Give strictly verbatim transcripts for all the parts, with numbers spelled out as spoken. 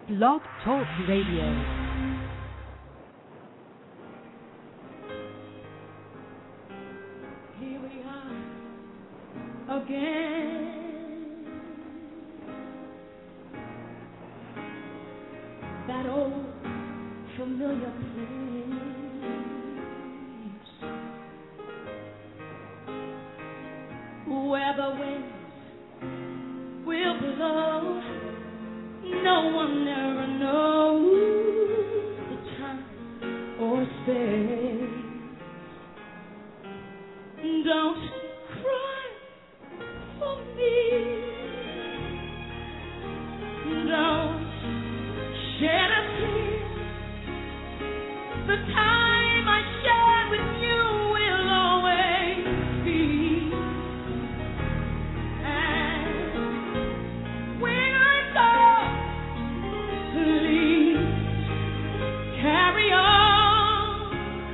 Blog Talk Radio. Here we are again. That old familiar place where the winds will blow. No one ever knows the time or space. Don't cry for me. Don't shed a tear. The time I share with you will always be. And when I go, please carry on.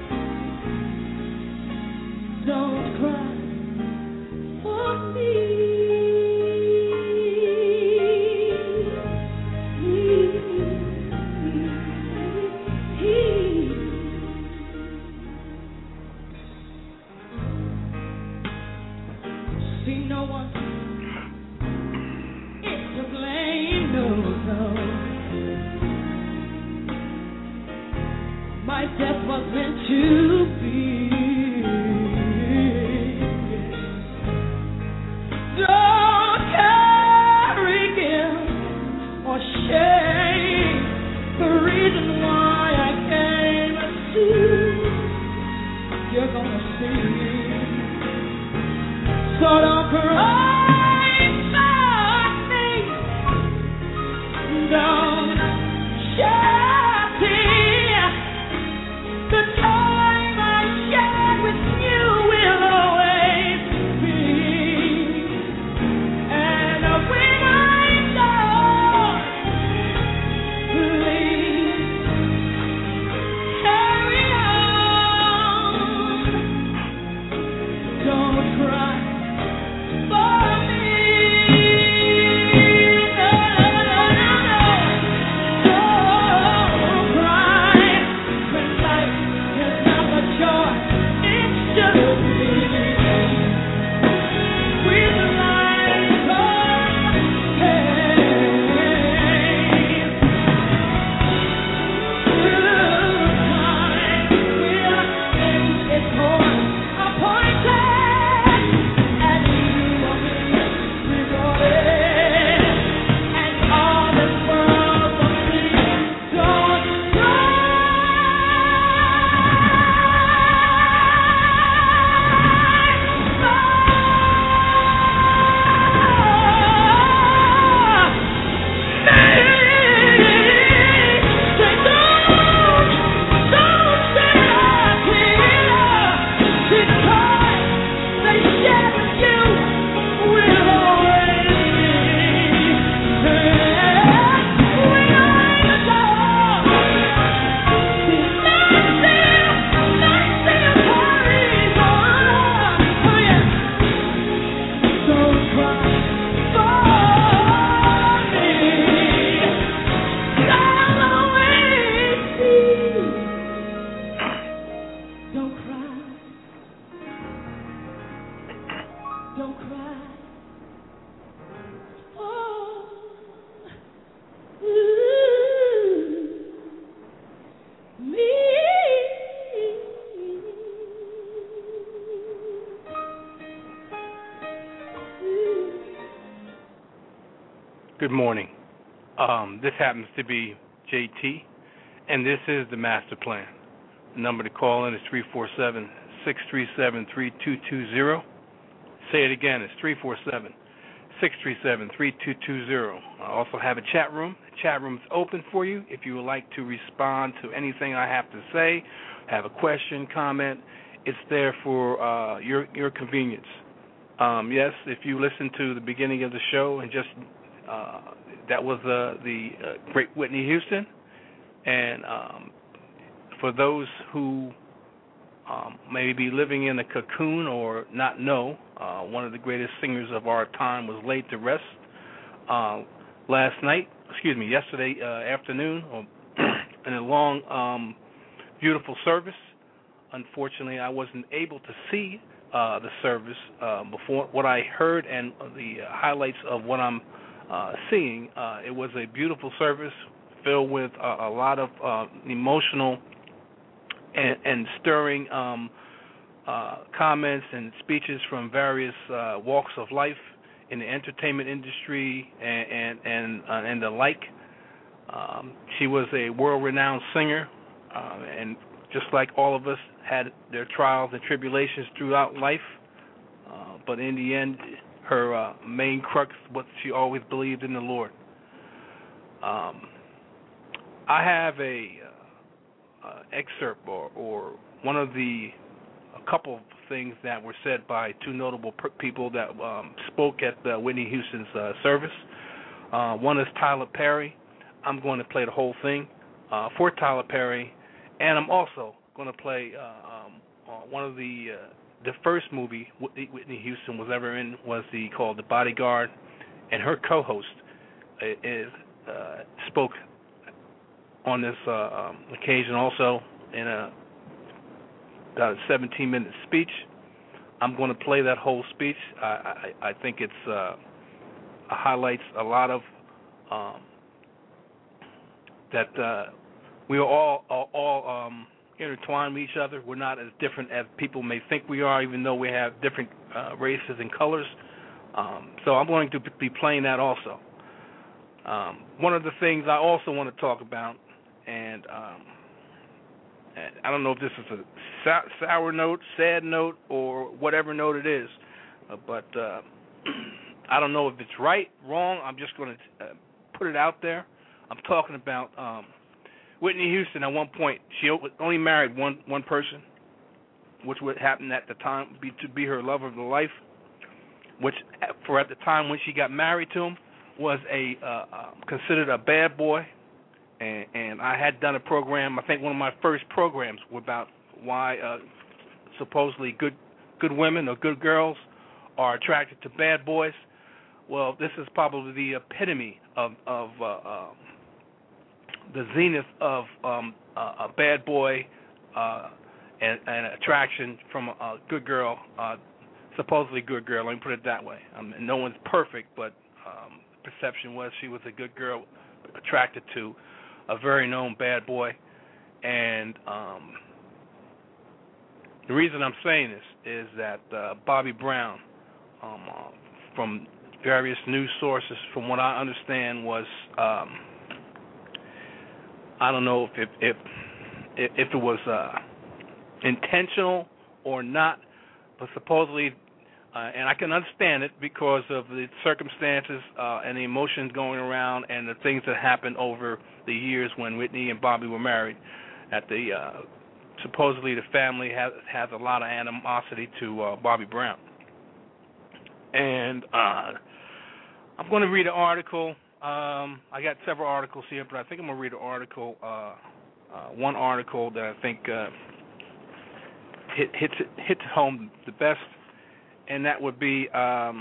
Don't cry for me. See, no one is to blame, no, no. My death was meant to be. Don't carry guilt or shame. The reason why I came to see, you're gonna see. So don't cry for me. Don't shed tears. The time I share with you will always be. And when I go, please carry on. Don't cry for me. No, no, no, no, no. Don't cry when life is not the joy it should be. With life of pain, through time will end its course appointed, and you will be rewarded. And all this world will see. Don't cry. Don't cry. Don't cry. Oh, ooh, me. Good morning. Um, this happens to be J T, and this is the master plan. The number to call in is three four seven, six three seven, three two two zero. Say it again, it's three four seven, six three seven, three two two zero. I also have a chat room. The chat room is open for you if you would like to respond to anything I have to say, have a question, comment. It's there for uh, your your convenience. Um, yes, if you listen to the beginning of the show and just uh, that was uh, the uh, great Whitney Houston, and um, for those who um, may be living in a cocoon or not know, uh, one of the greatest singers of our time was laid to rest. Uh, last night, excuse me, yesterday uh, afternoon, or in a long, um, beautiful service. Unfortunately, I wasn't able to see uh, the service uh, before. What I heard and the uh, highlights of what I'm uh, seeing, uh, it was a beautiful service filled with uh, a lot of uh, emotional and, and stirring um, uh, comments and speeches from various uh, walks of life in the entertainment industry and and and, uh, and the like. Um, she was a world-renowned singer, uh, and just like all of us, had their trials and tribulations throughout life. Uh, but in the end, her uh, main crux was she always believed in the Lord. Um, I have a uh, uh, excerpt or, or one of the a couple of things that were said by two notable per- people that um, spoke at uh, Whitney Houston's uh, service. Uh, one is Tyler Perry. I'm going to play the whole thing uh, for Tyler Perry, and I'm also going to play uh, um, uh, one of the uh, the first movie Whitney Houston was ever in was the called The Bodyguard, and her co-host is uh, spoke on this uh, um, occasion also in a about a seventeen minute speech. I'm going to play that whole speech. I, I, I think it's uh, highlights a lot of um, that uh, we are all all, all um, intertwined with each other. We're not as different as people may think we are, even though we have different uh, races and colors. Um, so I'm going to be playing that also. Um, one of the things I also want to talk about, and um, I don't know if this is a sour note, sad note, or whatever note it is, uh, but uh, I don't know if it's right, wrong. I'm just going to uh, put it out there. I'm talking about um, Whitney Houston. At one point, she only married one one person, which would happen at the time be to be her love of the life, which for at the time when she got married to him was a uh, uh, considered a bad boy. And, and I had done a program. I think one of my first programs was about why uh, supposedly good good women or good girls are attracted to bad boys. Well, this is probably the epitome of of uh, uh, the zenith of um, uh, a bad boy uh, and, and attraction from a, a good girl, uh, supposedly good girl. Let me put it that way. Um, no one's perfect, but um, the perception was she was a good girl attracted to a very known bad boy. And um, the reason I'm saying this is that uh, Bobby Brown, um, uh, from various news sources, from what I understand, was um, I don't know if if if, if it was uh, intentional or not, but supposedly, uh, and I can understand it because of the circumstances uh, and the emotions going around and the things that happened over the years when Whitney and Bobby were married. At the uh, supposedly the family has has a lot of animosity to uh, Bobby Brown, and uh, I'm going to read an article. Um, I got several articles here, but I think I'm going to read an article, uh, uh, one article that I think uh, hit, hits it, hits home the best, and that would be um,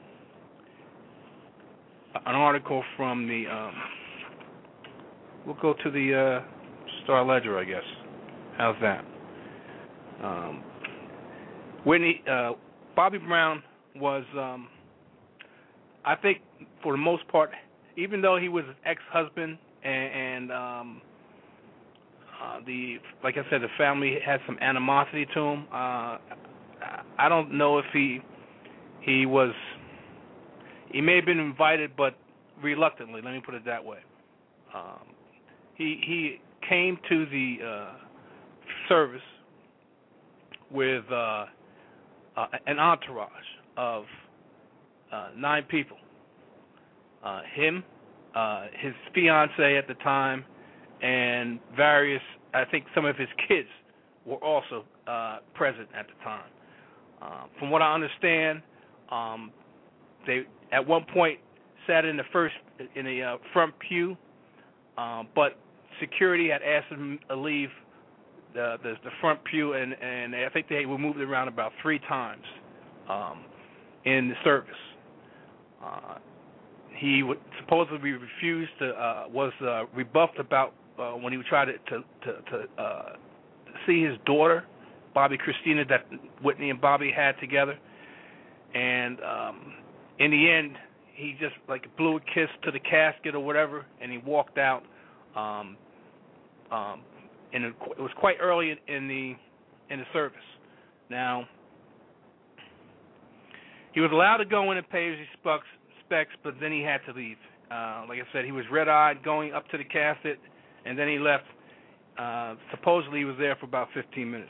an article from the. Um, we'll go to the uh, Star Ledger, I guess. How's that? Um, Whitney, uh, Bobby Brown was, um, I think, for the most part, even though he was an ex-husband and, and um, uh, the, like I said, the family had some animosity to him. Uh, I don't know if he he was, he may have been invited, but reluctantly. Let me put it that way. Um, he he came to the uh, service with uh, uh, an entourage of uh, nine people. Uh, him, uh, his fiancée at the time, and various, I think some of his kids were also uh, present at the time. Uh, from what I understand, um, they at one point sat in the first, in the uh, front pew, uh, but security had asked them to leave the, the, the front pew, and, and I think they were moved around about three times um, in the service. Uh, he w- supposedly refused to, uh, was uh, rebuffed about uh, when he tried to to, to, to uh, see his daughter, Bobby Christina, that Whitney and Bobby had together, and um, in the end, he just like blew a kiss to the casket or whatever, and he walked out. Um, um, and it, it was quite early in, in the in the service. Now, he was allowed to go in and pay his respects, but then he had to leave. Uh, like I said, he was red-eyed going up to the casket, and then he left. Uh, supposedly, he was there for about fifteen minutes.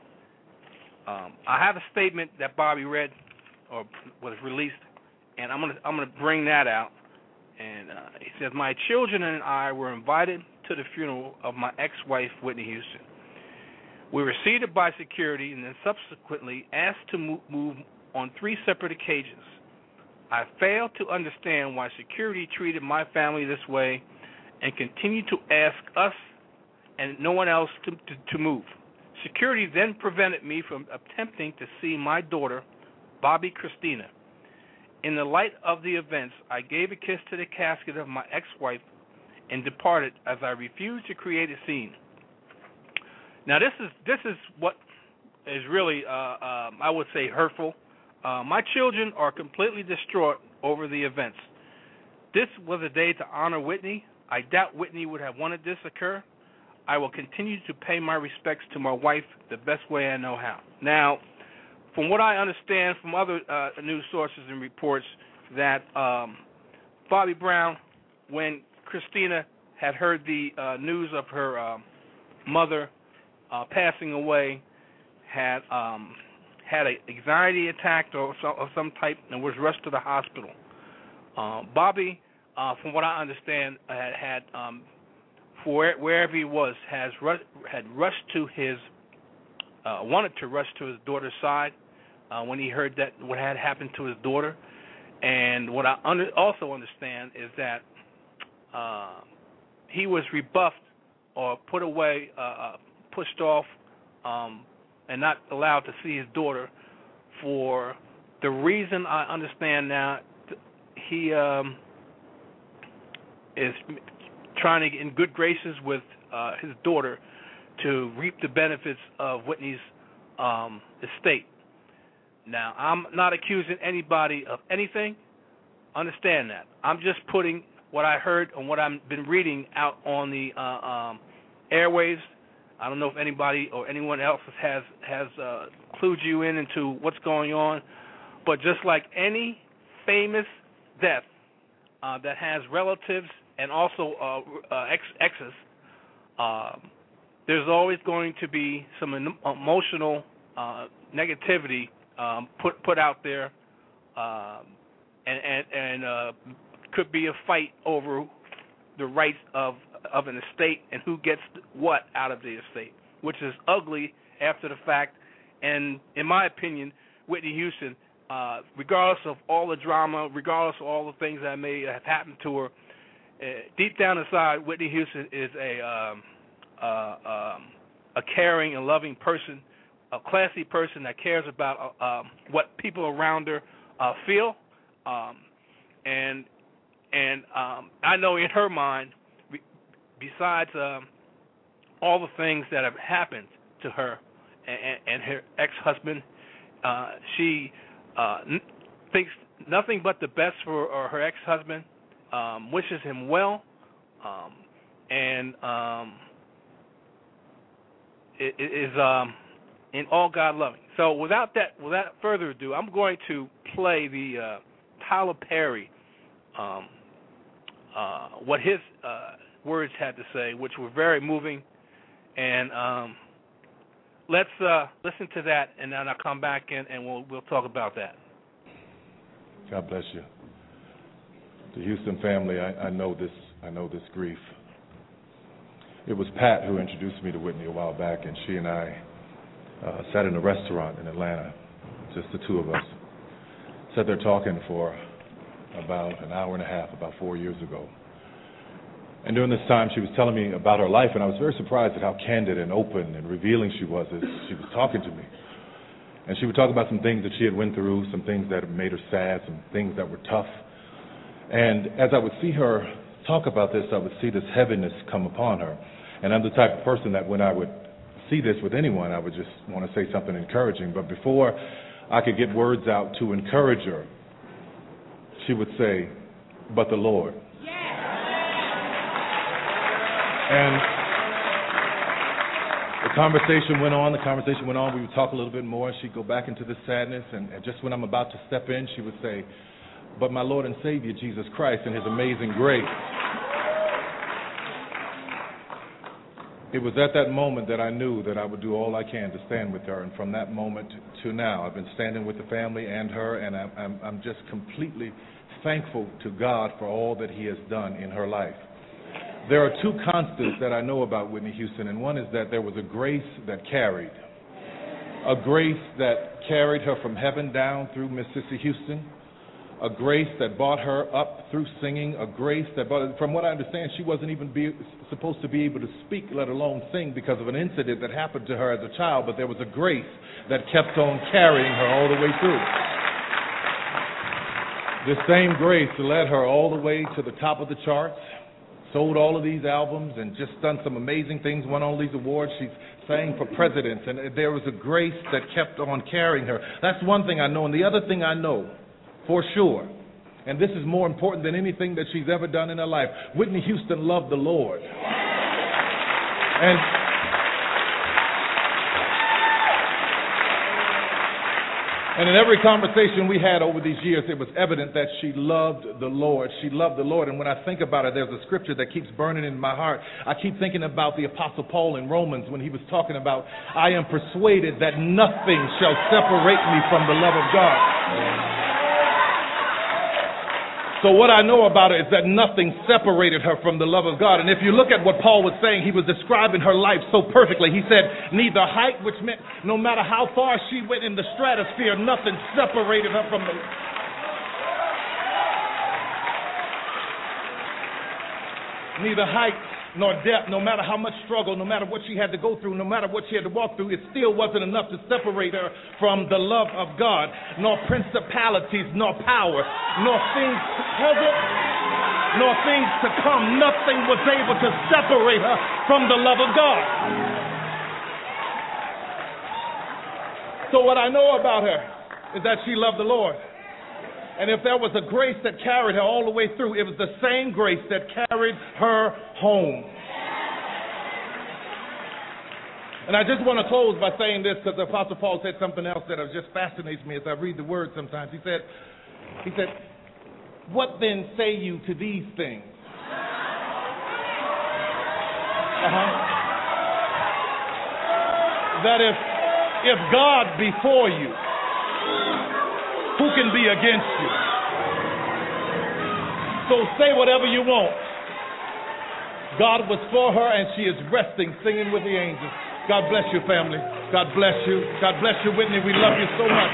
Um, I have a statement that Bobby read or was released, and I'm gonna I'm gonna bring that out. And uh, he says, "My children and I were invited to the funeral of my ex-wife, Whitney Houston. We were seated by security and then subsequently asked to move on three separate occasions. I failed to understand why security treated my family this way and continued to ask us and no one else to, to, to move. Security then prevented me from attempting to see my daughter, Bobby Christina. In the light of the events, I gave a kiss to the casket of my ex-wife and departed as I refused to create a scene." Now, this is this is what is really, uh, um, I would say, hurtful. Uh, my children are completely distraught over the events. This was a day to honor Whitney. I doubt Whitney would have wanted this occur. I will continue to pay my respects to my wife the best way I know how. Now, from what I understand from other uh, news sources and reports, that um, Bobby Brown, when Christina had heard the uh, news of her uh, mother uh, passing away, had um, had an anxiety attack or, so, or some type and was rushed to the hospital. Uh, Bobby, uh, from what I understand, had, had um, for wherever he was, has ru- had rushed to his, uh, wanted to rush to his daughter's side uh, when he heard that what had happened to his daughter. And what I under, also understand is that uh, he was rebuffed or put away, uh, pushed off, um, and not allowed to see his daughter for the reason I understand now. He um, is trying to get in good graces with uh, his daughter to reap the benefits of Whitney's um, estate. Now, I'm not accusing anybody of anything. Understand that. I'm just putting what I heard and what I've been reading out on the uh, um, airwaves. I don't know if anybody or anyone else has has uh, clued you in into what's going on, but just like any famous death uh, that has relatives and also uh, uh, ex- exes, uh, there's always going to be some em- emotional uh, negativity um, put put out there, uh, and and, and uh, could be a fight over the rights of of an estate and who gets what out of the estate, which is ugly after the fact. And in my opinion, Whitney Houston, uh, regardless of all the drama, regardless of all the things that may have happened to her, uh, deep down inside, Whitney Houston is a um, uh, um, a caring and loving person, a classy person that cares about uh, um, what people around her uh, feel, um, and and um, I know in her mind, besides um, all the things that have happened to her and, and her ex-husband, uh, she uh, n- thinks nothing but the best for uh, her ex-husband, um, wishes him well, um, and um, it, it is um, in all God-loving. So without that, without further ado, I'm going to play the uh, Tyler Perry, um, uh, what his uh, words had to say, which were very moving, and um, let's uh, listen to that, and then I'll come back in and we'll we'll talk about that. God bless you. The Houston family, I, I know this. I know this grief. It was Pat who introduced me to Whitney a while back, and she and I uh, sat in a restaurant in Atlanta, just the two of us. Sat there talking for about an hour and a half, about four years ago. And during this time, she was telling me about her life, and I was very surprised at how candid and open and revealing she was as she was talking to me. And she would talk about some things that she had went through, some things that had made her sad, some things that were tough. And as I would see her talk about this, I would see this heaviness come upon her. And I'm the type of person that when I would see this with anyone, I would just want to say something encouraging. But before I could get words out to encourage her, she would say, "But the Lord." And the conversation went on, the conversation went on. We would talk a little bit more, and she'd go back into the sadness. And, and just when I'm about to step in, she would say, "But my Lord and Savior, Jesus Christ, and His amazing grace." It was at that moment that I knew that I would do all I can to stand with her. And from that moment to now, I've been standing with the family and her, and I'm, I'm, I'm just completely thankful to God for all that He has done in her life. There are two constants that I know about Whitney Houston, and one is that there was a grace that carried. A grace that carried her from heaven down through Miss Cissy Houston. A grace that brought her up through singing. A grace that brought her, from what I understand, she wasn't even be, supposed to be able to speak, let alone sing, because of an incident that happened to her as a child, but there was a grace that kept on carrying her all the way through. This same grace led her all the way to the top of the charts, sold all of these albums, and just done some amazing things, won all these awards. She's sang for presidents, and there was a grace that kept on carrying her. That's one thing I know. And the other thing I know for sure, and this is more important than anything that she's ever done in her life, Whitney Houston loved the Lord. And And in every conversation we had over these years, it was evident that she loved the Lord. She loved the Lord. And when I think about it, there's a scripture that keeps burning in my heart. I keep thinking about the Apostle Paul in Romans when he was talking about, "I am persuaded that nothing shall separate me from the love of God." So what I know about her is that nothing separated her from the love of God. And if you look at what Paul was saying, he was describing her life so perfectly. He said, neither height, which meant no matter how far she went in the stratosphere, nothing separated her from the... Neither height nor depth, no matter how much struggle, no matter what she had to go through, no matter what she had to walk through, it still wasn't enough to separate her from the love of God, nor principalities, nor power, nor things present, nor things to come. Nothing was able to separate her from the love of God. So what I know about her is that she loved the Lord. And if there was a grace that carried her all the way through, it was the same grace that carried her home. And I just want to close by saying this, because the Apostle Paul said something else that just fascinates me as I read the word sometimes. He said, he said, "What then say you to these things?" Uh-huh. That if, if God be for you, who can be against you? So say whatever you want. God was for her, and she is resting, singing with the angels. God bless you, family. God bless you. God bless you, Whitney. We love you so much.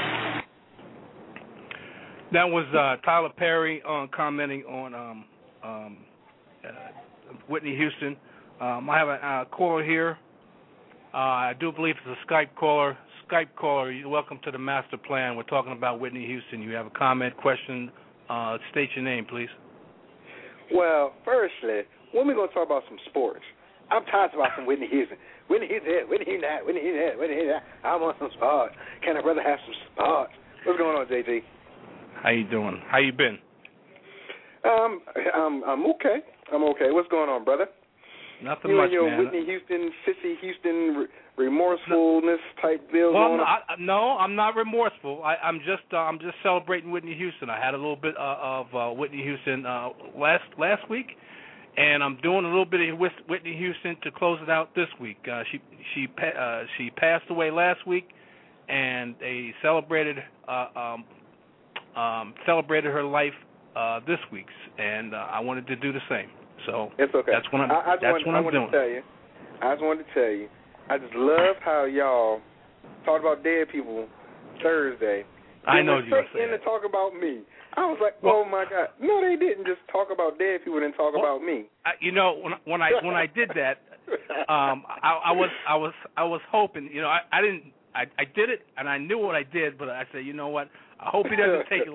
That was uh, Tyler Perry on commenting on um, um, uh, Whitney Houston. Um, I have a uh, caller here. Uh, I do believe it's a Skype caller. Skype caller, you're welcome to the Master Plan. We're talking about Whitney Houston. You have a comment, question, uh, state your name, please. Well, firstly, when we going to talk about some sports? I'm tired about some Whitney Houston. Whitney Houston here, Whitney Houston that, Whitney Houston that, Whitney Houston that. I want some sports. Can I brother have some sports? What's going on, J T? How you doing? How you been? Um, I'm, I'm okay. I'm okay. What's going on, brother? Nothing you much, and your man. Whitney Houston, Sissy Houston, remorsefulness type deal well, going on? I, no, I'm not remorseful. I, I'm just uh, I'm just celebrating Whitney Houston. I had a little bit uh, of uh, Whitney Houston uh, last last week, and I'm doing a little bit of Whitney Houston to close it out this week. Uh, she she uh, she passed away last week, and they celebrated uh, um, um, celebrated her life uh, this week, and uh, I wanted to do the same. So it's okay. That's what I'm. I, I that's wanted, what I I'm wanted doing. To tell you, I just wanted to tell you, I just love how y'all talked about dead people Thursday. I know you were saying. In to talk about me. I was like, well, oh my God! No, they didn't just talk about dead people and talk well, about me. I, you know, when when I when I did that, um, I, I was I was I was hoping. You know, I, I didn't. I, I did it, and I knew what I did, but I said, you know what? I hope he doesn't take it like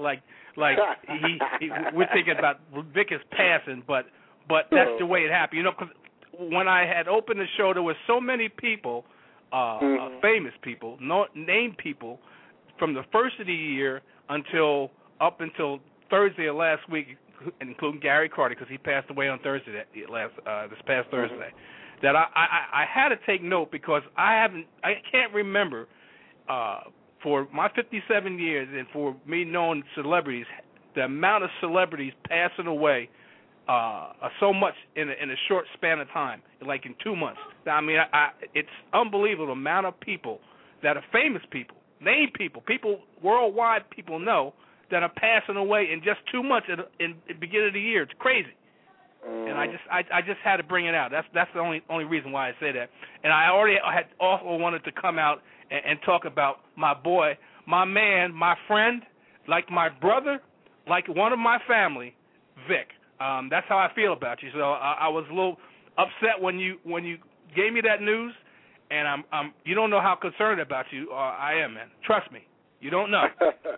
like he, he we're thinking about Vic is passing, but but that's the way it happened. You know, because when I had opened the show, there were so many people, uh, mm-hmm. uh, famous people, no, named people, from the first of the year until up until Thursday of last week, including Gary Carter, because he passed away on Thursday that last uh, this past Thursday. Mm-hmm. That I, I I had to take note because I haven't I can't remember uh, for my fifty-seven years and for me knowing celebrities, the amount of celebrities passing away uh, so much in a, in a short span of time, like in two months. I mean, I, I, it's unbelievable the amount of people that are famous people, named people, people worldwide people know that are passing away in just two months in, in, in the beginning of the year. It's crazy. And I just I, I just had to bring it out. That's that's the only only reason why I say that. And I already had also wanted to come out and, and talk about my boy, my man, my friend, like my brother, like one of my family, Vic. Um, that's how I feel about you. So I, I was a little upset when you when you gave me that news, and I'm I'm you don't know how concerned about you uh, I am, man. Trust me, you don't know.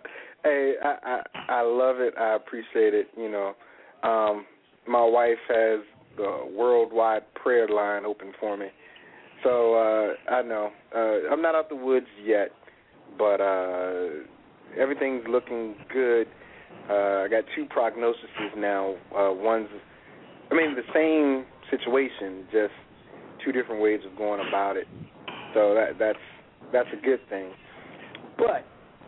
Hey, I, I I love it. I appreciate it. You know. Um, My wife has the worldwide prayer line open for me. So uh, I know. Uh, I'm not out the woods yet, but uh, everything's looking good. Uh, I got two prognoses now. Uh, one's, I mean, the same situation, just two different ways of going about it. So that, that's that's a good thing. But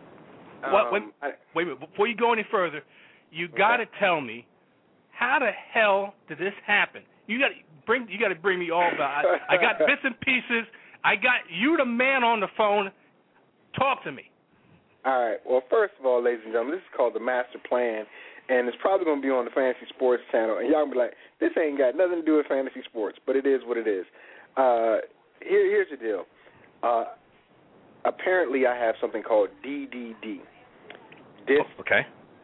um, what, wait, I, wait a minute. Before you go any further, you got to okay. tell me, how the hell did this happen? You got to bring. You got to bring me all about. I, I got bits and pieces. I got you, the man on the phone. Talk to me. All right. Well, first of all, ladies and gentlemen, this is called the Master Plan, and it's probably going to be on the Fantasy Sports channel. And y'all gonna be like, this ain't got nothing to do with fantasy sports, but it is what it is. Uh, here, here's the deal. Uh, apparently, I have something called D D D. Disc, oh, okay.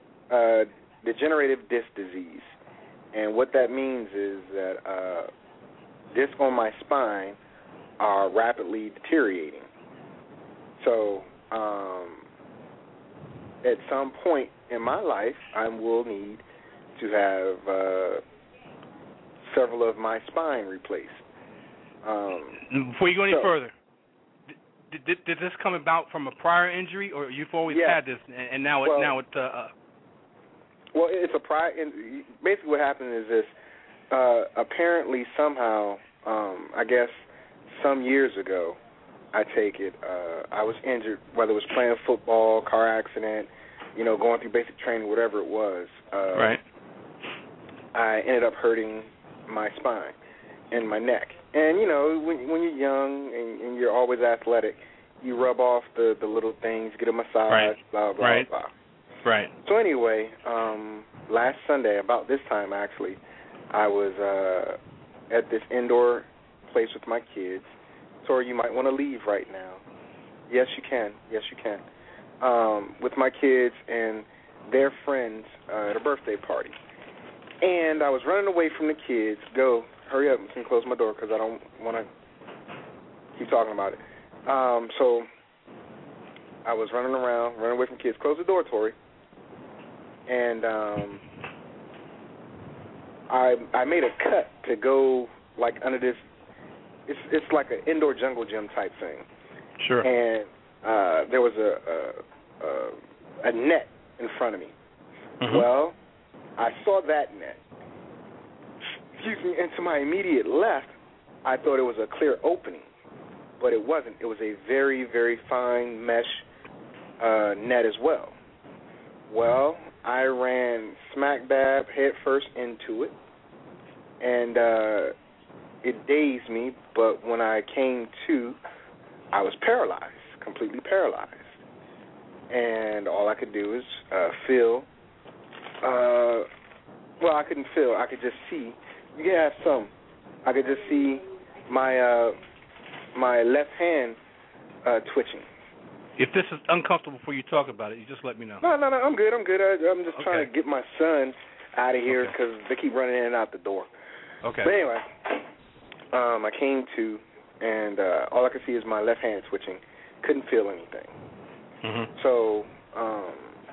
Uh, degenerative disc disease. And what that means is that uh, discs on my spine are rapidly deteriorating. So um, at some point in my life, I will need to have uh, several of my spine replaced. Um, Before you go any so, further, did, did, did this come about from a prior injury, or you've always yeah. had this, and, and now it well, now it uh, uh, Well, it's a prior. Basically, what happened is this. Uh, apparently, somehow, um, I guess, some years ago, I take it, uh, I was injured, whether it was playing football, car accident, you know, going through basic training, whatever it was. Uh, right. I ended up hurting my spine and my neck. And you know, when when you're young and, and you're always athletic, you rub off the, the little things, get a massage, right. blah blah right. blah. Right. So anyway, um, last Sunday, about this time actually, I was uh, at this indoor place with my kids. Sorry, you might want to leave right now. Yes, you can. Yes, you can. Um, with my kids and their friends uh, at a birthday party. And I was running away from the kids. Go, hurry up and close my door because I don't want to keep talking about it. Um, so I was running around, running away from kids. Close the door, Tori. And um, I I made a cut to go like under this. It's it's like an indoor jungle gym type thing. Sure. And uh, there was a, a a a net in front of me. Mm-hmm. Well, I saw that net. Excuse me. And to my immediate left, I thought it was a clear opening, but it wasn't. It was a very very fine mesh uh, net as well. Well, I ran smack dab head first into it, and uh, it dazed me, but when I came to, I was paralyzed, completely paralyzed. And all I could do is uh, feel, uh, well, I couldn't feel, I could just see, you can have some, I could just see my, uh, my left hand uh, twitching. If this is uncomfortable for you to talk about it, you just let me know. No, no, no, I'm good, I'm good. I, I'm just okay. trying to get my son out of here because okay. they keep running in and out the door. Okay. But anyway, um, I came to, and uh, all I could see is my left hand twitching. Couldn't feel anything. Mm-hmm. So um,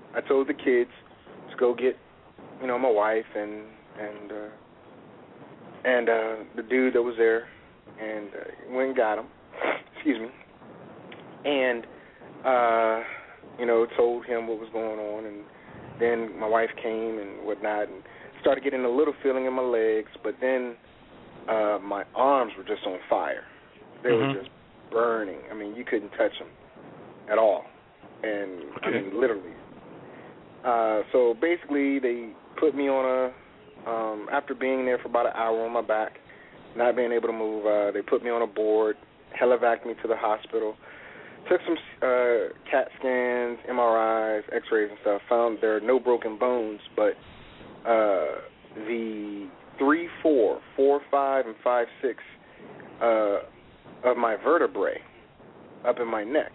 I told the kids to go get, you know, my wife and and uh, and uh, the dude that was there, and uh, went and got him. Excuse me. And uh, you know, told him what was going on, and then my wife came and whatnot, and started getting a little feeling in my legs, but then uh, my arms were just on fire. They mm-hmm. were just burning. I mean, you couldn't touch them at all, and okay. I mean, literally. Uh, so basically, they put me on a, um, after being there for about an hour on my back, not being able to move, uh, they put me on a board, helivac'd me to the hospital, took some uh, CAT scans, M R Is, X-rays and stuff, found there are no broken bones, but uh, the three, four, four, five, and five, six uh, of my vertebrae up in my neck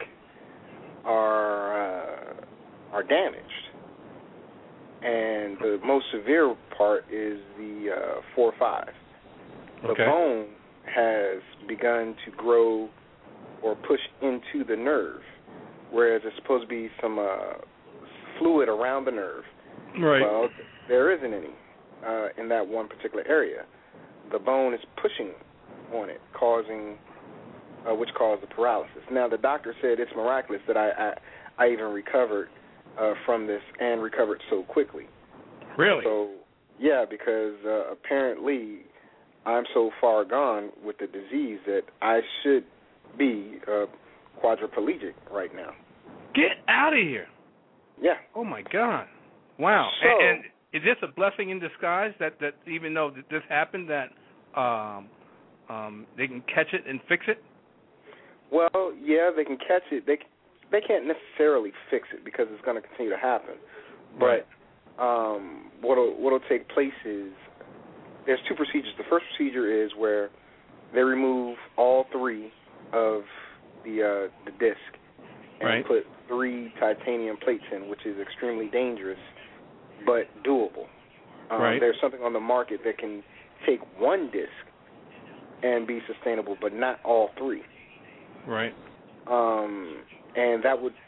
are uh, are damaged. And the most severe part is the uh, four five. The okay. bone has begun to grow or push into the nerve, whereas there's supposed to be some uh, fluid around the nerve. Right. Well, there isn't any uh, in that one particular area. The bone is pushing on it, causing, uh, which caused the paralysis. Now, the doctor said it's miraculous that I, I, I even recovered Uh, from this and recovered so quickly. Really? So, yeah, because uh, apparently I'm so far gone with the disease that I should be uh, quadriplegic right now. Get out of here. Yeah. Oh, my God. Wow. So, and, and is this a blessing in disguise that, that even though this happened, that um, um, they can catch it and fix it? Well, yeah, they can catch it. They They can't necessarily fix it because it's going to continue to happen. But um, what'll, what'll take place is there's two procedures. The first procedure is where they remove all three of the uh, the disc and right. put three titanium plates in, which is extremely dangerous but doable. Um, right. There's something on the market that can take one disc and be sustainable, but not all three. Right. Um, and that would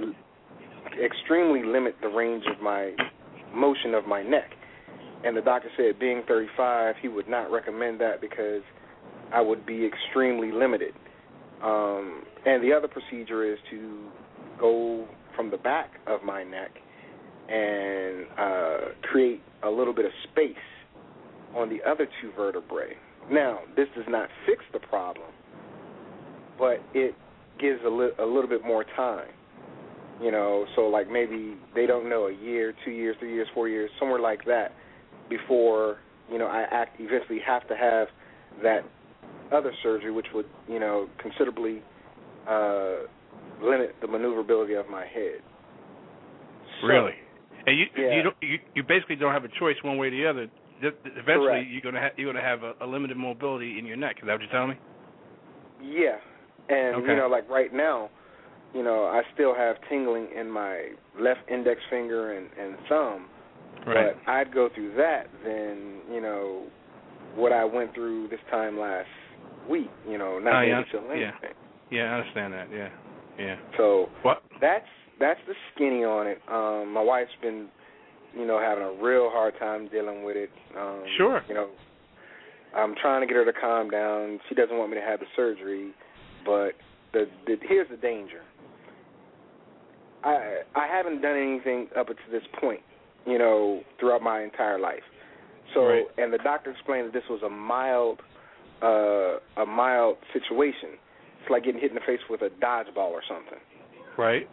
extremely limit the range of my motion of my neck. And the doctor said, being thirty-five, he would not recommend that because I would be extremely limited. Um, and the other procedure is to go from the back of my neck and uh, create a little bit of space on the other two vertebrae. Now, this does not fix the problem, but it gives a, li- a little bit more time, you know, so like maybe they don't know a year, two years, three years, four years, somewhere like that before, you know, I act eventually have to have that other surgery, which would, you know, considerably uh, limit the maneuverability of my head. So, really? And you yeah. you don't you, you basically don't have a choice one way or the other. Eventually, Correct. you're gonna ha- you're gonna have a, a limited mobility in your neck. Is that what you're telling me? Yeah. And, okay. you know, like right now, you know, I still have tingling in my left index finger and, and thumb. Right. But I'd go through that than, you know, what I went through this time last week, you know, not uh, being yeah, able to feel anything. Yeah. yeah, I understand that, yeah, yeah. So what? that's that's the skinny on it. Um, my wife's been, you know, having a real hard time dealing with it. Um, sure. You know, I'm trying to get her to calm down. She doesn't want me to have the surgery. But the, the, here's the danger. I I haven't done anything up to this point, you know, throughout my entire life. So, right. and the doctor explained that this was a mild, uh, a mild situation. It's like getting hit in the face with a dodgeball or something. Right.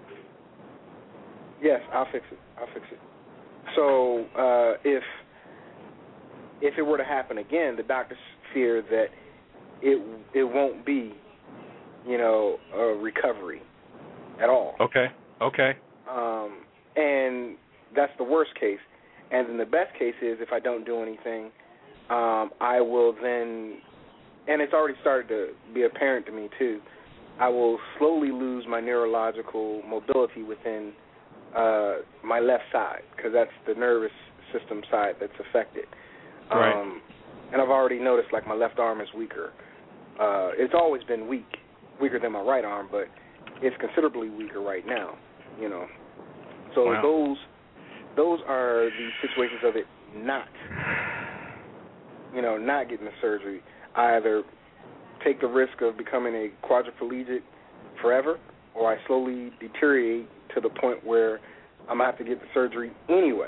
Yes, I'll fix it. I'll fix it. So, uh, if if it were to happen again, the doctors fear that it it won't be, you know, a recovery at all. Okay, okay. Um, and that's the worst case. And then the best case is if I don't do anything, um, I will then, and it's already started to be apparent to me too, I will slowly lose my neurological mobility within uh, my left side, because that's the nervous system side that's affected. Right. Um, and I've already noticed, like, my left arm is weaker. Uh, it's always been weak. Weaker than my right arm, but it's considerably weaker right now, you know. So wow. those those are the situations of it not, you know, not getting the surgery. I either take the risk of becoming a quadriplegic forever, or I slowly deteriorate to the point where I'm going to have to get the surgery anyway.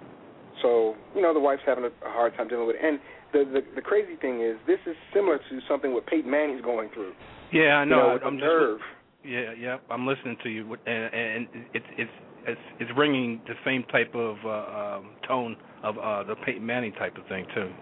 So, you know, the wife's having a, a hard time dealing with it. And the, the the crazy thing is, this is similar to something what Peyton Manning's going through. Yeah, I know. You know, with I'm the just nerve. yeah, yeah. I'm listening to you, and, and it's it's it's it's ringing the same type of uh, um, tone of uh, the Peyton Manning type of thing too.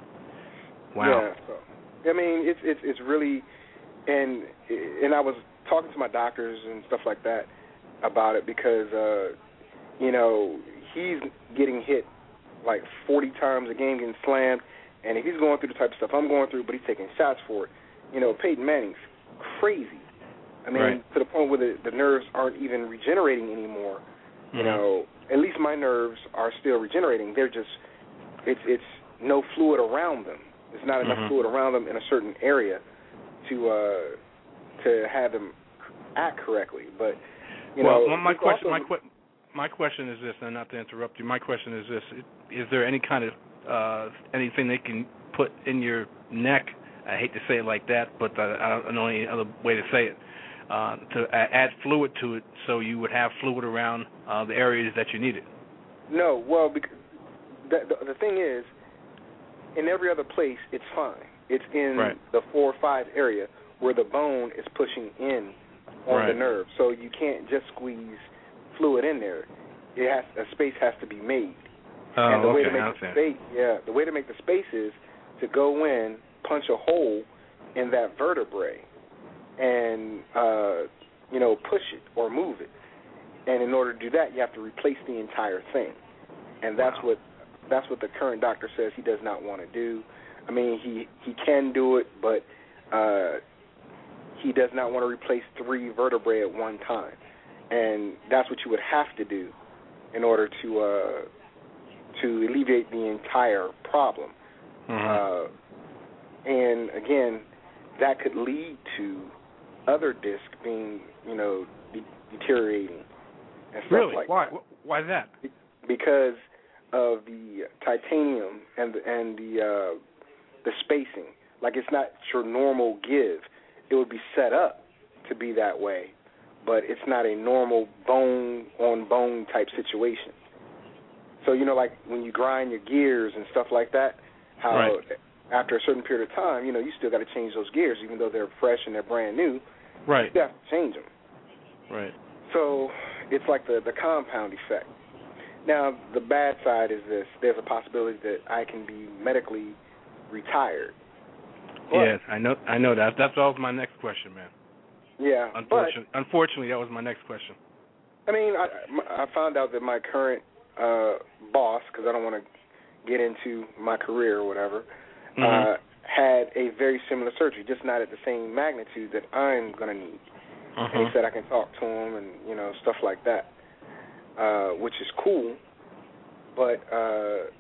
Wow. Yeah. So, I mean, it's it's it's really, and and I was talking to my doctors and stuff like that about it because, uh, you know, he's getting hit like forty times a game, getting slammed, and if he's going through the type of stuff I'm going through, but he's taking shots for it, you know, Peyton Manning's crazy. I mean, right. to the point where the, the nerves aren't even regenerating anymore. You mm-hmm. know, at least my nerves are still regenerating. They're just, it's it's no fluid around them. There's not enough mm-hmm. fluid around them in a certain area to uh, to have them act correctly. But you well, know, my question, also, my que- my question is this, and not to interrupt you. My question is this: is there any kind of uh, anything they can put in your neck? I hate to say it like that, but uh, I don't know any other way to say it. Uh, to add fluid to it, so you would have fluid around uh, the areas that you needed. No, well, because the, the, the thing is, in every other place, it's fine. It's in right. the four or five area where the bone is pushing in on right. the nerve, so you can't just squeeze fluid in there. It has a space has to be made, oh, and the way okay, to make the space, yeah, the way to make the space is to go in, punch a hole in that vertebrae, and, uh, you know, push it or move it. And in order to do that, you have to replace the entire thing. And that's wow. what that's what the current doctor says he does not want to do. I mean, he, he can do it, but uh, he does not want to replace three vertebrae at one time. And that's what you would have to do in order to uh, to alleviate the entire problem. Mm-hmm. Uh, and, again, that could lead to other discs being, you know, de- deteriorating and stuff really? like Why? that. Why that? Because of the titanium and the, and the uh, the spacing. Like, it's not your normal give. It would be set up to be that way, but it's not a normal bone-on-bone type situation. So, you know, like when you grind your gears and stuff like that, how right. after a certain period of time, you know, you still got to change those gears, even though they're fresh and they're brand new. Right. You still have to change them. Right. So it's like the, the compound effect. Now, the bad side is this. There's a possibility that I can be medically retired. But, yes, I know I know that. That's always my next question, man. Yeah. Unfortunately, but, unfortunately, that was my next question. I mean, I, I found out that my current uh, boss, because I don't want to get into my career or whatever, mm-hmm. uh, had a very similar surgery, just not at the same magnitude that I'm going to need. Uh-huh. And he said I can talk to him and, you know, stuff like that, uh, which is cool. But uh,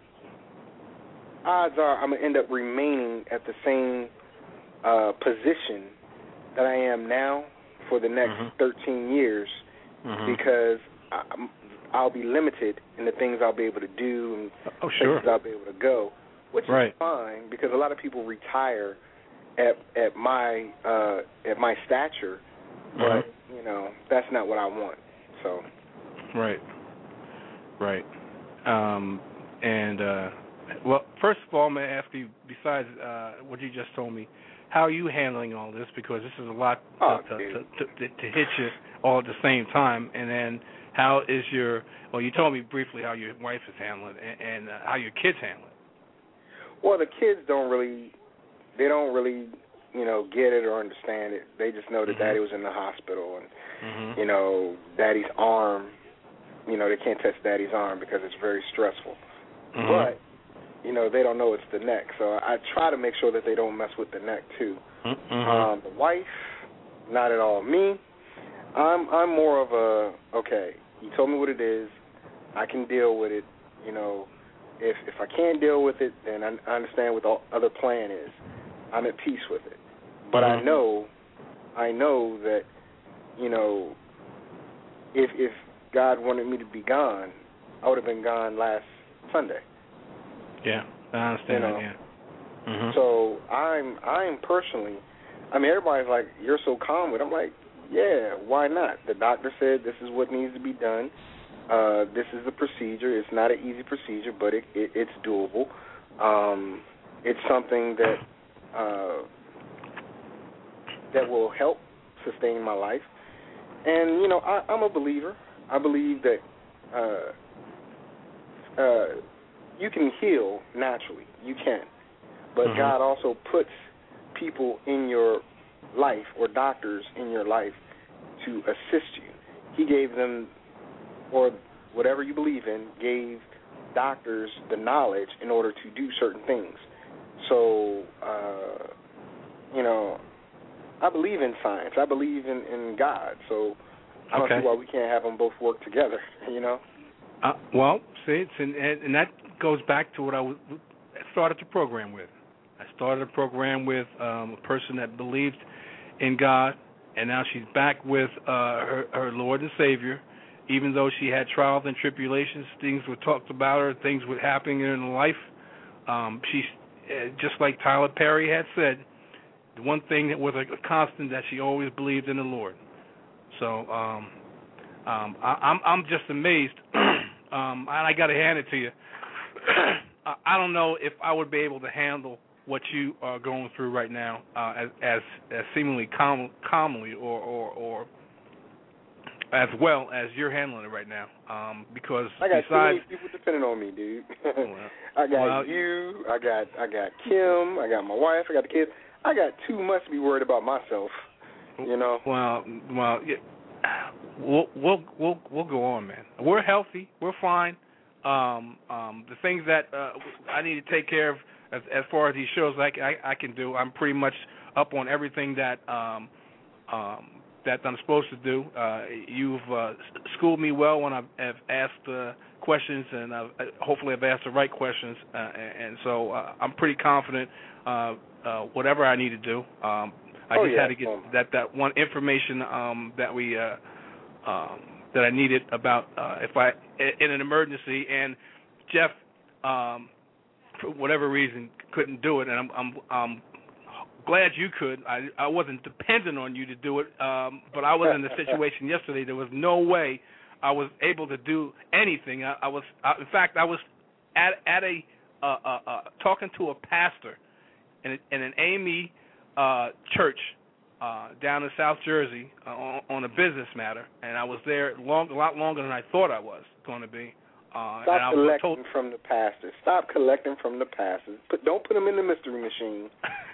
odds are I'm going to end up remaining at the same uh, position that I am now for the next uh-huh. thirteen years uh-huh. because I'm, I'll be limited in the things I'll be able to do and oh, sure. places I'll be able to go, which right. is fine because a lot of people retire at at my uh, at my stature. Uh-huh. But, you know, that's not what I want. So. Right. Right. Um, and, uh, well, first of all, may I ask you, besides uh, what you just told me, how are you handling all this? Because this is a lot oh, to, to, to, to, to hit you all at the same time. And then how is your, well, you told me briefly how your wife is handling it and, and uh, how your kids handle it. Well, the kids don't really, they don't really, you know, get it or understand it. They just know that mm-hmm. Daddy was in the hospital and, mm-hmm. you know, Daddy's arm, you know, they can't touch Daddy's arm because it's very stressful. Mm-hmm. But, you know, they don't know it's the neck. So I try to make sure that they don't mess with the neck, too. Mm-hmm. Um, the wife, not at all. Me, I'm I'm more of a, okay, you told me what it is. I can deal with it. You know, if if I can't deal with it, then I, I understand what the other plan is. I'm at peace with it. But mm-hmm. I know, I know that, you know, if if God wanted me to be gone, I would have been gone last Sunday. Yeah, I understand you know? that. Yeah. Mm-hmm. So I'm I'm personally, I mean, everybody's like, you're so calm with it. I'm like, yeah, why not? The doctor said this is what needs to be done. Uh, this is the procedure. It's not an easy procedure, but it, it, it's doable. Um, it's something that uh, that will help sustain my life. And, you know, I, I'm a believer. I believe that uh, uh, you can heal naturally. You can. But mm-hmm. God also puts people in your life or doctors in your life to assist you. He gave them, or whatever you believe in, gave doctors the knowledge in order to do certain things. So, uh, you know, I believe in science. I believe in, in God. So I don't okay. see why we can't have them both work together, you know? Uh, well, see, it's in, and that goes back to what I was, started the program with. I started a program with um, a person that believed in God, and now she's back with uh, her, her Lord and Savior. Even though she had trials and tribulations, things were talked about her, things were happening in her life. Um, she's uh, just like Tyler Perry had said, the one thing that was a constant that she always believed in the Lord. So um, um, I, I'm I'm just amazed, um, and I got to hand it to you. I don't know if I would be able to handle what you are going through right now, uh, as, as as seemingly calm, calmly or, or or as well as you're handling it right now. Um, because I got besides, too many people depending on me, dude. well, I got well, you. I got I got Kim. I got my wife. I got the kids. I got too much to be worried about myself. You know. Well, well, yeah, we'll we'll we'll we'll go on, man. We're healthy. We're fine. Um, um, the things that uh, I need to take care of as, as far as these shows, I, I, I can do. I'm pretty much up on everything that um, um, that I'm supposed to do. Uh, you've uh, schooled me well when I've, I've asked uh, questions, and I've, hopefully I've asked the right questions. Uh, and, and so uh, I'm pretty confident. Uh, uh, whatever I need to do, um, I oh, just yeah. had to get that that one information um, that we. Uh, um, that I needed about uh, if I in an emergency, and Jeff, um, for whatever reason, couldn't do it, and I'm, I'm, I'm glad you could. I, I wasn't dependent on you to do it, um, but I was in a situation yesterday. There was no way I was able to do anything. I, I was, I, in fact, I was at at a uh, uh, uh, talking to a pastor in, a, in an A M E uh, church. Uh, down in South Jersey uh, on, on a business matter, and I was there long, a lot longer than I thought I was going to be. Uh, Stop and I collecting told... from the pastors. Stop collecting from the pastors. Put, don't put them in the mystery machine.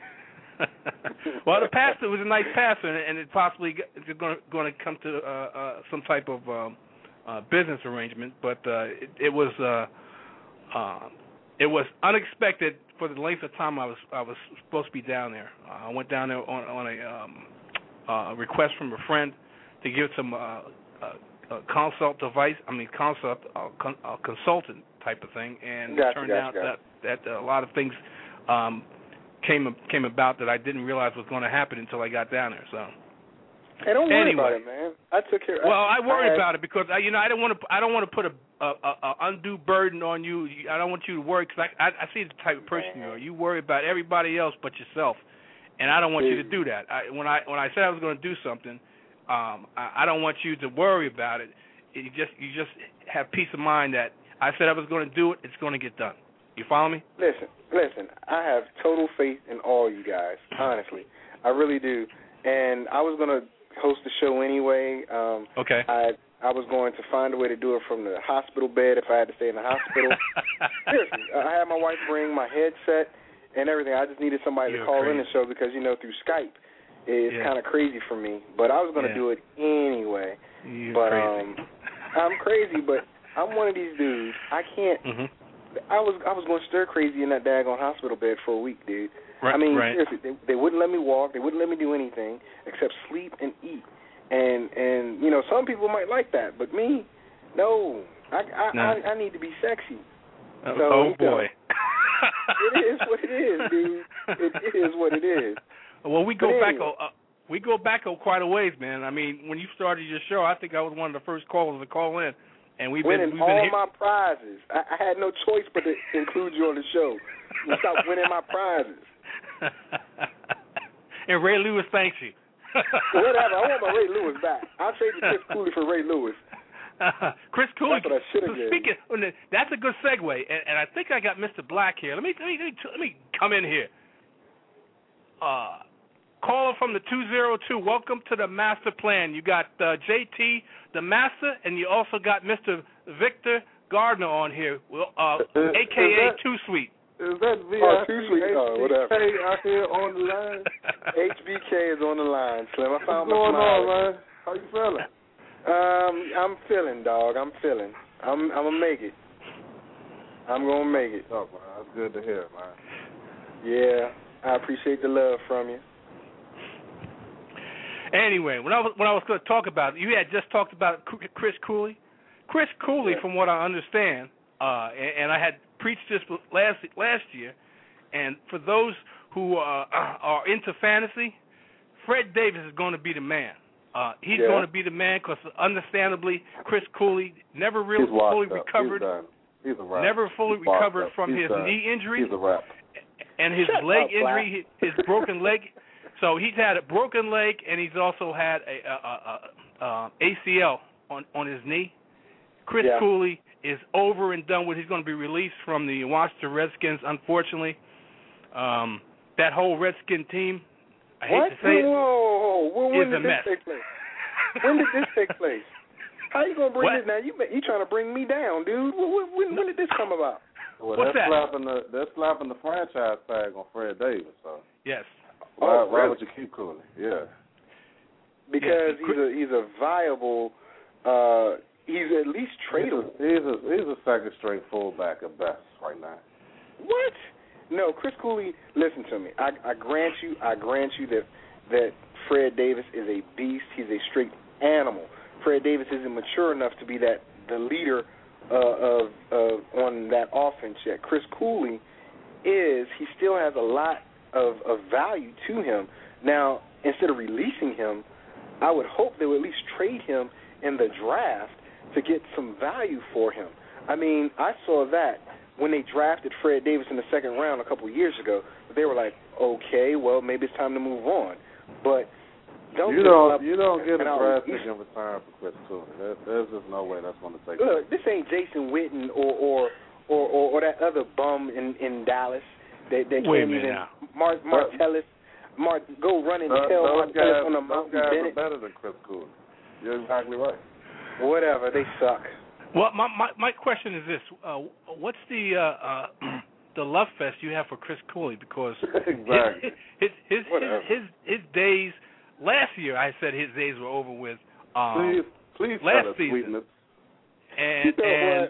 Well, the pastor was a nice pastor, and, and it possibly is going to come to uh, uh, some type of um, uh, business arrangement, but uh, it, it was uh, uh, it was unexpected. For the length of time I was I was supposed to be down there, uh, I went down there on, on a um, uh, request from a friend to give some uh, uh, uh, consult device. I mean consult uh, con- uh, consultant type of thing, and gotcha, it turned gotcha, out gotcha. that that a lot of things um, came came about that I didn't realize was going to happen until I got down there. So. Hey, don't worry anyway. about it, man. I took care. Well, I, I worry I, about it because I, you know I don't want to. I don't want to put a, a, a, a undue burden on you. I don't want you to worry because I, I, I see the type of person you are. You worry about everybody else but yourself, and I don't want you to do that. I, when I when I said I was going to do something, um, I, I don't want you to worry about it. You just you just have peace of mind that I said I was going to do it. It's going to get done. You follow me? Listen, listen. I have total faith in all you guys. Honestly, I really do. And I was going to host the show anyway. Um, okay. I I was going to find a way to do it from the hospital bed if I had to stay in the hospital. Seriously, I had my wife bring my headset and everything. I just needed somebody You're to call crazy. in the show because, you know, through Skype, it's yeah. kind of crazy for me. But I was going to yeah. do it anyway. You're but crazy. um, I'm crazy, but I'm one of these dudes. I can't. Mm-hmm. I was I was going stir crazy in that daggone hospital bed for a week, dude. Right, I mean, right. seriously, they, they wouldn't let me walk. They wouldn't let me do anything except sleep and eat. And and you know, some people might like that, but me, no. I I, no. I, I need to be sexy. Oh, so, oh you know, boy. it is what it is, dude. It is what it is. Well, we go but back anyway. a, we go back quite a ways, man. I mean, when you started your show, I think I was one of the first callers to call in, and we've winning been we've been all here. my prizes. I, I had no choice but to include you on the show. You stop winning my prizes. And Ray Lewis thanks you. Whatever. I want my Ray Lewis back. I'll trade you Chris Cooley for Ray Lewis. Uh, Chris Cooley. That's what I should have so speaking, that's a good segue, and, and I think I got Mister Black here. Let me let me let me, let me come in here. Uh, caller from the two zero two. Welcome to the Master Plan. You got uh, J T, the Master, and you also got Mister Victor Gardner on here, uh, is, A K A that, Two Sweet. Is that V Oh, I P Two Sweet? Oh, whatever. out here on the line? H B K is on the line, Slim. I found What's going my on, smile. man? How you feeling? Um, I'm feeling, dog. I'm feeling. I'm I'm gonna make it. I'm gonna make it. Oh, man, that's good to hear, man. Yeah, I appreciate the love from you. Anyway, when I was when I was going to talk about it, you had just talked about Chris Cooley. Chris Cooley, Yeah. from what I understand, uh, and, and I had preached this last last year. And for those who uh, are into fantasy, Fred Davis is going to be the man. Uh, he's Yeah. going to be the man because, understandably, Chris Cooley never really He's washed fully up. recovered. He's done. He's a wrap. Never fully He's washed recovered up. from He's his done. knee injury. He's a wrap. And his Shut leg up, injury, his, his broken leg. So he's had a broken leg, and he's also had a, a, a, a, a C L on, on his knee. Chris Yeah. Cooley is over and done with. He's going to be released from the Washington Redskins, unfortunately. Um, that whole Redskin team, I hate what? to say it, Whoa, whoa, when is did a this mess. take place? When did this take place? How you gonna bring What? this now? You you trying to bring me down, dude? When, when, when did this come about? Well, What's they're that? slapping the they're slapping the franchise tag on Fred Davis. So Yes. why, Oh, why really? would you keep Cooley? Yeah. Because Yeah, he's a he's a viable. Uh, he's at least tradable. He's a he's a second straight fullback at best right now. What? No, Chris Cooley. Listen to me. I, I grant you. I grant you that that Fred Davis is a beast. He's a straight animal. Fred Davis isn't mature enough to be that the leader uh, of uh, on that offense yet. Chris Cooley is. He still has a lot of, of value to him. Now, instead of releasing him, I would hope they would at least trade him in the draft to get some value for him. I mean, I saw that when they drafted Fred Davis in the second round a couple of years ago. They were like, okay, well, maybe it's time to move on. But don't You give don't up you don't get a and I'll- draft pick in return for Chris Cooley. There, there's just no way that's going to take place. Look, this ain't Jason Witten or or or, or, or that other bum in, in Dallas. They they Wait a can't minute even now. Mar- Martellus. Mar- go run and Those, tell those Martellus guys, on the those mountain guys are Bennett. better than Chris Cooley. You're exactly right. Whatever, they suck. Well, my my, my question is this: uh, what's the uh, uh, the love fest you have for Chris Cooley? Because Exactly. his his his, Whatever. his his his days last year, I said his days were over with. Um, Please, please last tell us, season. sweetness. and You know and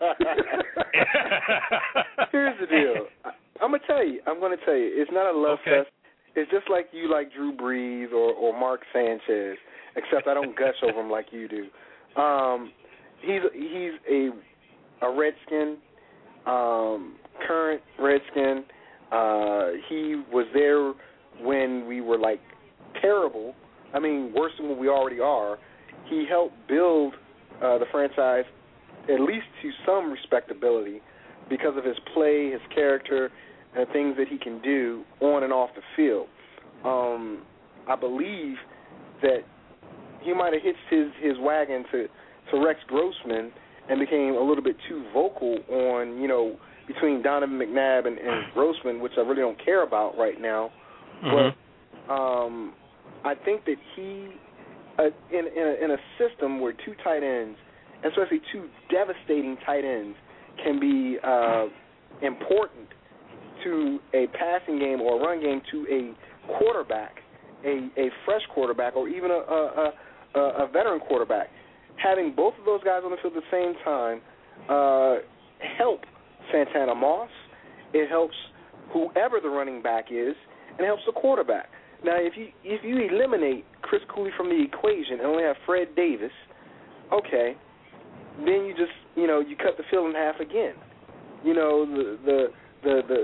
what? Here's the deal. I, I'm gonna tell you. I'm gonna tell you. It's not a love Okay. fest. It's just like you like Drew Brees or, or Mark Sanchez, except I don't gush over him like you do. Um, he's he's a a Redskin, um, current Redskin. Uh, he was there when we were like terrible. I mean, worse than what we already are. He helped build uh, the franchise at least to some respectability because of his play, his character, and things that he can do on and off the field. Um, I believe that he might have hitched his, his wagon to, to Rex Grossman and became a little bit too vocal on, you know, between Donovan McNabb and, and Grossman, which I really don't care about right now. Mhm. But um, I think that he, uh, in, in, a, in a system where two tight ends, especially two devastating tight ends, can be uh, important to a passing game or a run game to a quarterback, a, a fresh quarterback, or even a, a, a, a veteran quarterback. Having both of those guys on the field at the same time uh, help Santana Moss. It helps whoever the running back is, and it helps the quarterback. Now, if you if you eliminate Chris Cooley from the equation and only have Fred Davis, okay, then you just you know you cut the field in half again. You know the the the, the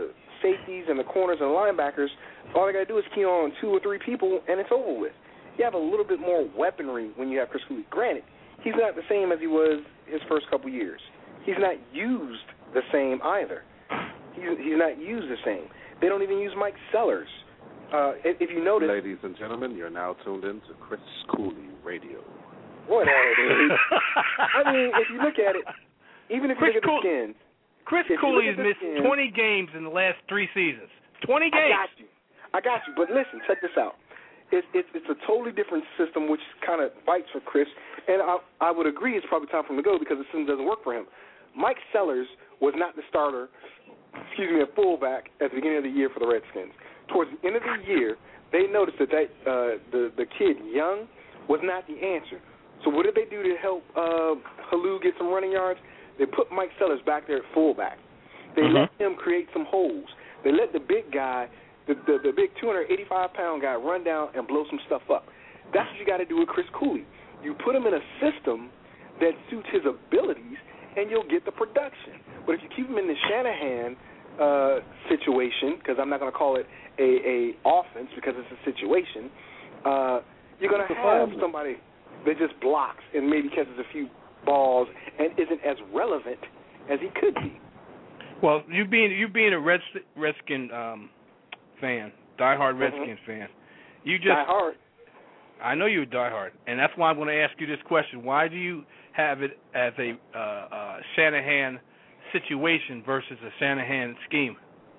safeties and the corners and the linebackers, all they got to do is key on two or three people, and it's over with. You have a little bit more weaponry when you have Chris Cooley. Granted, he's not the same as he was his first couple years. He's not used the same either. He's, he's not used the same. They don't even use Mike Sellers. Uh, if, if you notice... Ladies and gentlemen, you're now tuned in to Chris Cooley Radio. Whatever, dude. I mean, if you look at it, even if Chris you look at Cool- the skins... Chris Cooley has missed skins, twenty games in the last three seasons. twenty games. I got you. I got you. But listen, check this out. It's, it's, it's a totally different system, which kind of fights for Chris. And I, I would agree it's probably time for him to go because the system doesn't work for him. Mike Sellers was not the starter, excuse me, a fullback at the beginning of the year for the Redskins. Towards the end of the year, they noticed that, that uh, the, the kid, Young, was not the answer. So what did they do to help uh, Halou get some running yards? They put Mike Sellers back there at fullback. They Mm-hmm. let him create some holes. They let the big guy, the, the, the big two hundred eighty-five pound guy, run down and blow some stuff up. That's what you got to do with Chris Cooley. You put him in a system that suits his abilities, and you'll get the production. But if you keep him in the Shanahan uh, situation, because I'm not going to call it a, a offense because it's a situation, uh, you're going to have somebody that just blocks and maybe catches a few balls and isn't as relevant as he could be. Well, you being you being a Red, Redskin um, fan, diehard Redskins mm-hmm. fan, you just diehard. I know you're a diehard, and that's why I'm going to ask you this question: why do you have it as a uh, uh, Shanahan situation versus a Shanahan scheme?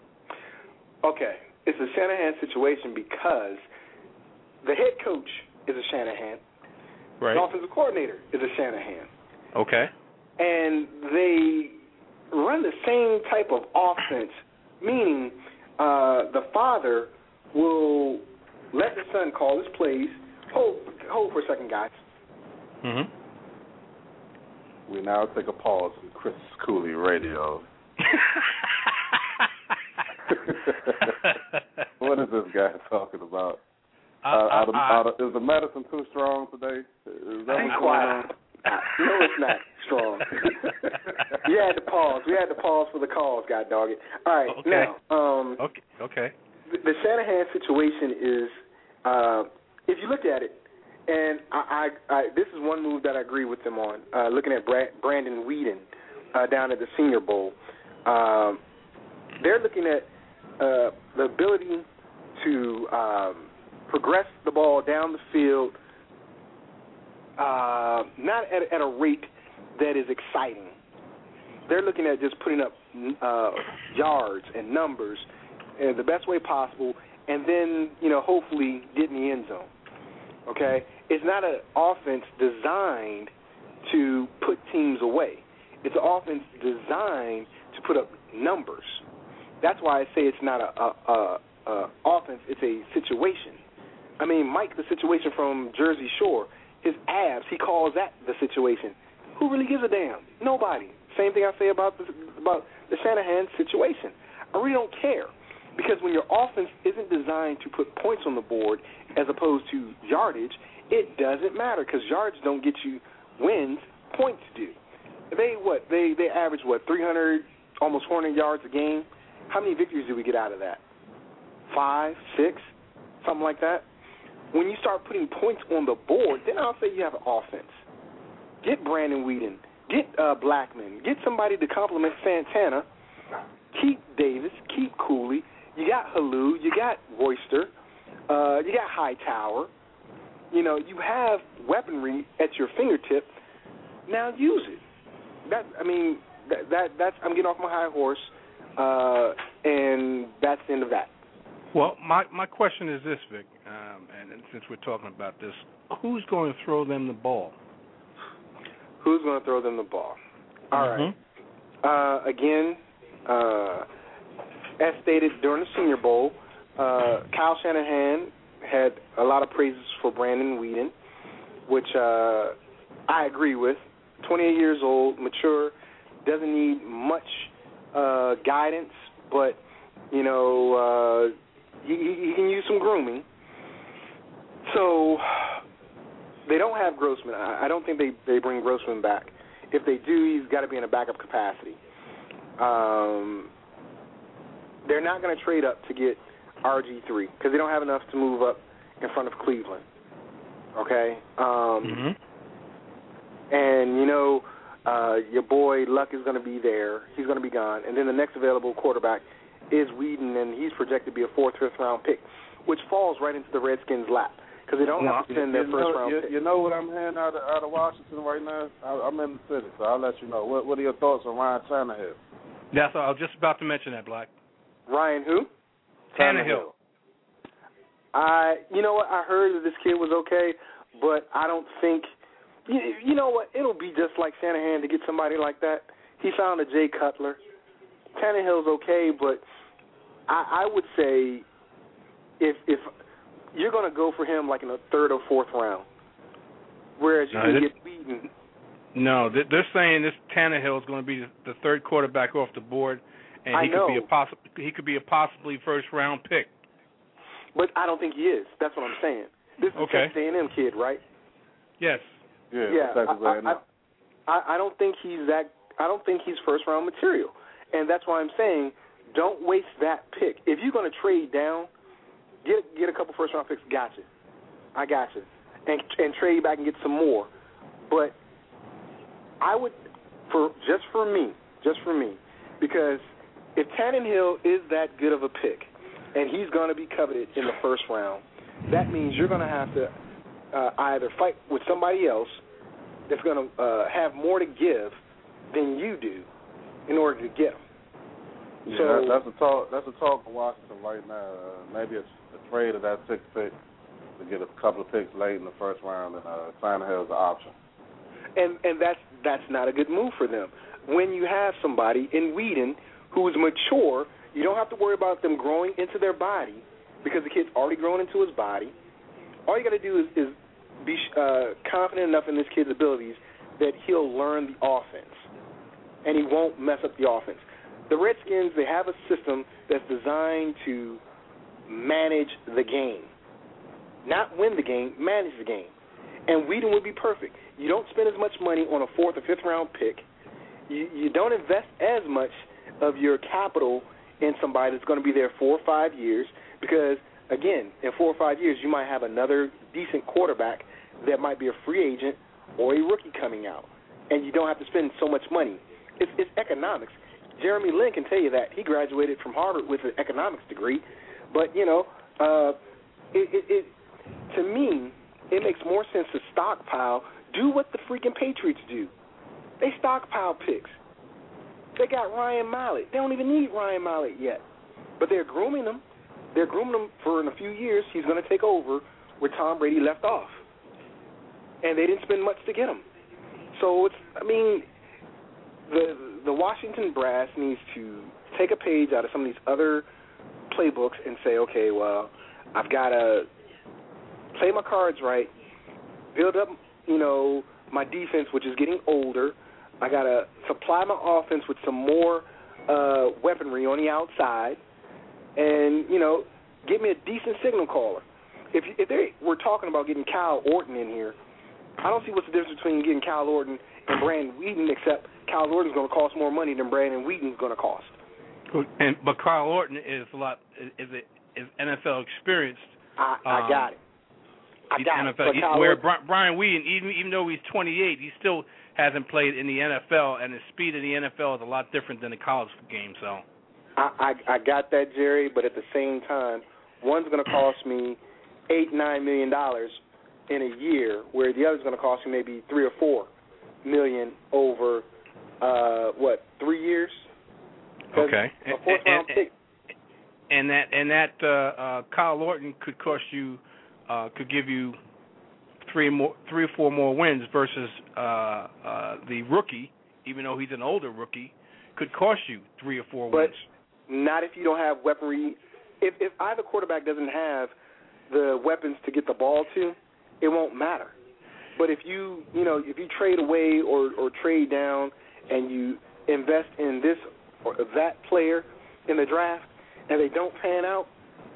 Okay, it's a Shanahan situation because the head coach is a Shanahan, right? The offensive coordinator is a Shanahan. Okay. And they run the same type of offense, meaning uh, the father will let the son call his plays. Hold, hold for a second, guys. Mm-hmm. We now take a pause from Chris Cooley Radio. What is this guy talking about? Uh, uh, out of, uh, out of, is the medicine too strong today? Is that Be what's quiet. going on? No, it's not strong. We had to pause. We had to pause for the calls, God dog it. All right, okay. now, um, okay, okay. The, the Shanahan situation is, uh, if you look at it, and I, I, I, this is one move that I agree with them on. Uh, looking at Brad, Brandon Weeden uh, down at the Senior Bowl, um, they're looking at uh, the ability to um, progress the ball down the field. Uh, not at, at a rate that is exciting. They're looking at just putting up uh, yards and numbers in the best way possible, and then, you know, hopefully get in the end zone. Okay? It's not an offense designed to put teams away. It's an offense designed to put up numbers. That's why I say it's not a, a, a, a offense, it's a situation. I mean, Mike, the situation from Jersey Shore, his abs, he calls that the situation. Who really gives a damn? Nobody. Same thing I say about the, about the Shanahan situation. I really don't care because when your offense isn't designed to put points on the board as opposed to yardage, it doesn't matter because yards don't get you wins, points do. They what? They they average what? three hundred, almost four hundred yards a game. How many victories did we get out of that? Five, six, something like that. When you start putting points on the board, then I'll say you have an offense. Get Brandon Weeden. Get uh, Blackman. Get somebody to complement Santana. Keep Davis. Keep Cooley. You got Halou. You got Royster. Uh, you got Hightower. You know, you have weaponry at your fingertip. Now use it. That I mean, that, that that's I'm getting off my high horse, uh, and that's the end of that. Well, my, my question is this, Vic, um, and, and since we're talking about this, who's going to throw them the ball? Who's going to throw them the ball? All mm-hmm. right. Uh, again, uh, as stated during the Senior Bowl, uh, Kyle Shanahan had a lot of praises for Brandon Weeden, which uh, I agree with. twenty-eight years old, mature, doesn't need much uh, guidance, but, you know, uh, he, he can use some grooming. So they don't have Grossman. I, I don't think they, they bring Grossman back. If they do, he's got to be in a backup capacity. Um, they're not going to trade up to get R G three because they don't have enough to move up in front of Cleveland. Okay? Um, mm-hmm. And, you know, uh, your boy Luck is going to be there. He's going to be gone. And then the next available quarterback is Whedon, and he's projected to be a fourth, fifth round pick, which falls right into the Redskins' lap because they don't well, have to spend their you first know, round you, pick. You know what I'm hearing out of, out of Washington right now? I, I'm in the city, so I'll let you know. What, what are your thoughts on Ryan Tannehill? That's what I was just about to mention that, Black. Ryan who? Tannehill. I, you know what? I heard that this kid was okay, but I don't think. You, you know what? It'll be just like Shanahan to get somebody like that. He found a Jay Cutler. Tannehill's okay, but I, I would say if if you're going to go for him like in the third or fourth round, whereas you no, can this, get beaten. No, they're saying this Tannehill is going to be the third quarterback off the board, and he I know. could be a possi- he could be a possibly first round pick. But I don't think he is. That's what I'm saying. This is okay. a Texas A and M kid, right? Yes. Yeah, yeah. Texas A and M. I, I, I don't think he's that. I don't think he's first round material, and that's why I'm saying don't waste that pick. If you're going to trade down, get get a couple first round picks. Gotcha, I gotcha, and and trade back and get some more. But I would, for just for me, just for me, because if Tannehill is that good of a pick, and he's going to be coveted in the first round, that means you're going to have to uh, either fight with somebody else that's going to uh, have more to give than you do in order to get him. Yeah, so, that, that's a talk. That's a talk in Washington right now. Uh, maybe it's a trade of that sixth pick to get a couple of picks late in the first round, and uh, Tannehill's an option. And and that's that's not a good move for them. When you have somebody in Whedon who is mature, you don't have to worry about them growing into their body because the kid's already grown into his body. All you got to do is, is be uh, confident enough in this kid's abilities that he'll learn the offense, and he won't mess up the offense. The Redskins, they have a system that's designed to manage the game. Not win the game, manage the game. And Whedon would be perfect. You don't spend as much money on a fourth or fifth round pick. You, you don't invest as much of your capital in somebody that's going to be there four or five years because, again, in four or five years you might have another decent quarterback that might be a free agent or a rookie coming out, and you don't have to spend so much money. It's, it's economics. Jeremy Lin can tell you that. He graduated from Harvard with an economics degree. But, you know, uh, it, it, it to me, it makes more sense to stockpile. Do what the freaking Patriots do. They stockpile picks. They got Ryan Mallett. They don't even need Ryan Mallett yet. But they're grooming him. They're grooming him for in a few years. He's going to take over where Tom Brady left off. And they didn't spend much to get him. So, it's, I mean, the the Washington brass needs to take a page out of some of these other playbooks and say, okay, well, I've got to play my cards right, build up, you know, my defense, which is getting older. I got to supply my offense with some more uh, weaponry on the outside and, you know, get me a decent signal caller. If, if they were talking about getting Kyle Orton in here, I don't see what's the difference between getting Kyle Orton and Brandon Whedon, except Kyle Orton's going to cost more money than Brandon Whedon's going to cost. And but Kyle Orton is a lot is is N F L experienced. I, I um, got it. I he's got N F L. it. He, Kyle where Orton, Brian Whedon, even even though he's twenty-eight, he still hasn't played in the N F L, and the speed of the N F L is a lot different than the college game. So I, I I got that, Jerry. But at the same time, one's going to cost me eight nine million dollars in a year, where the other's going to cost me maybe three or four million over uh, what three years. Okay. A fourth round and, pick. And that and that uh, uh, Kyle Orton could cost you, uh, could give you three more, three or four more wins versus uh, uh, the rookie, even though he's an older rookie, could cost you three or four but wins. Not if you don't have weaponry. If if either quarterback doesn't have the weapons to get the ball to, it won't matter. But if you you know if you trade away or, or trade down and you invest in this or that player in the draft and they don't pan out,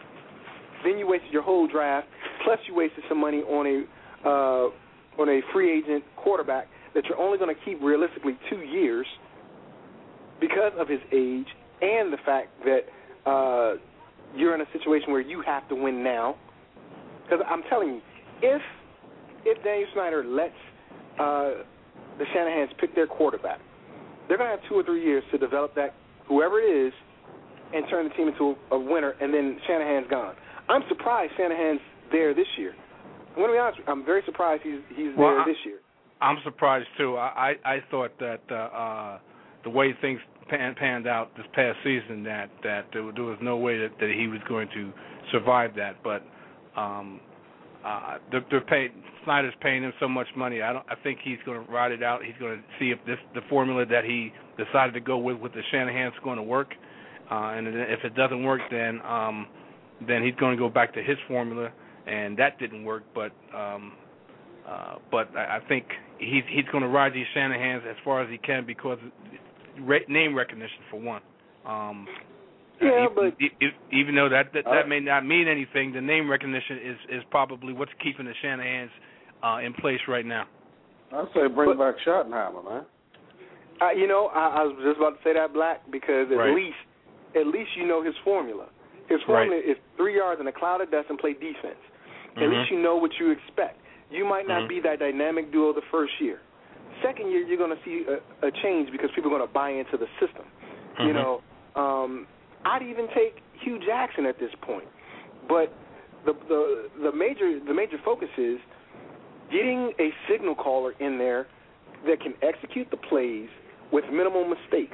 then you wasted your whole draft. Plus you wasted some money on a uh, on a free agent quarterback that you're only going to keep realistically two years because of his age and the fact that uh, you're in a situation where you have to win now. Because I'm telling you, if if Daniel Snyder lets uh, the Shanahans pick their quarterback, they're going to have two or three years to develop that, whoever it is, and turn the team into a, a winner, and then Shanahan's gone. I'm surprised Shanahan's there this year. I'm going to be honest with you, I'm very surprised he's he's well, there I, this year. I'm surprised, too. I, I, I thought that uh, uh, the way things pan, panned out this past season, that, that there, there was no way that, that he was going to survive that. But um, uh, they're, they're paid, Snyder's paying him so much money. I don't. I think he's going to ride it out. He's going to see if this the formula that he decided to go with with the Shanahan's going to work. Uh, and if it doesn't work, then um, then he's going to go back to his formula, and that didn't work. But um, uh, but I, I think he's he's going to ride these Shanahan's as far as he can because re- name recognition for one. Um, yeah, uh, but even, even though that that, uh, that may not mean anything, the name recognition is, is probably what's keeping the Shanahan's uh, in place right now. I say bring but, back Schottenheimer, man. Uh, you know, I, I was just about to say that, Black, because at right. least. At least you know his formula. His formula right. is three yards in a cloud of dust and play defense. Mm-hmm. At least you know what you expect. You might not mm-hmm. be that dynamic duo the first year. Second year, you're going to see a, a change because people are going to buy into the system. Mm-hmm. You know, um, I'd even take Hugh Jackson at this point. But the, the the major the major focus is getting a signal caller in there that can execute the plays with minimal mistakes.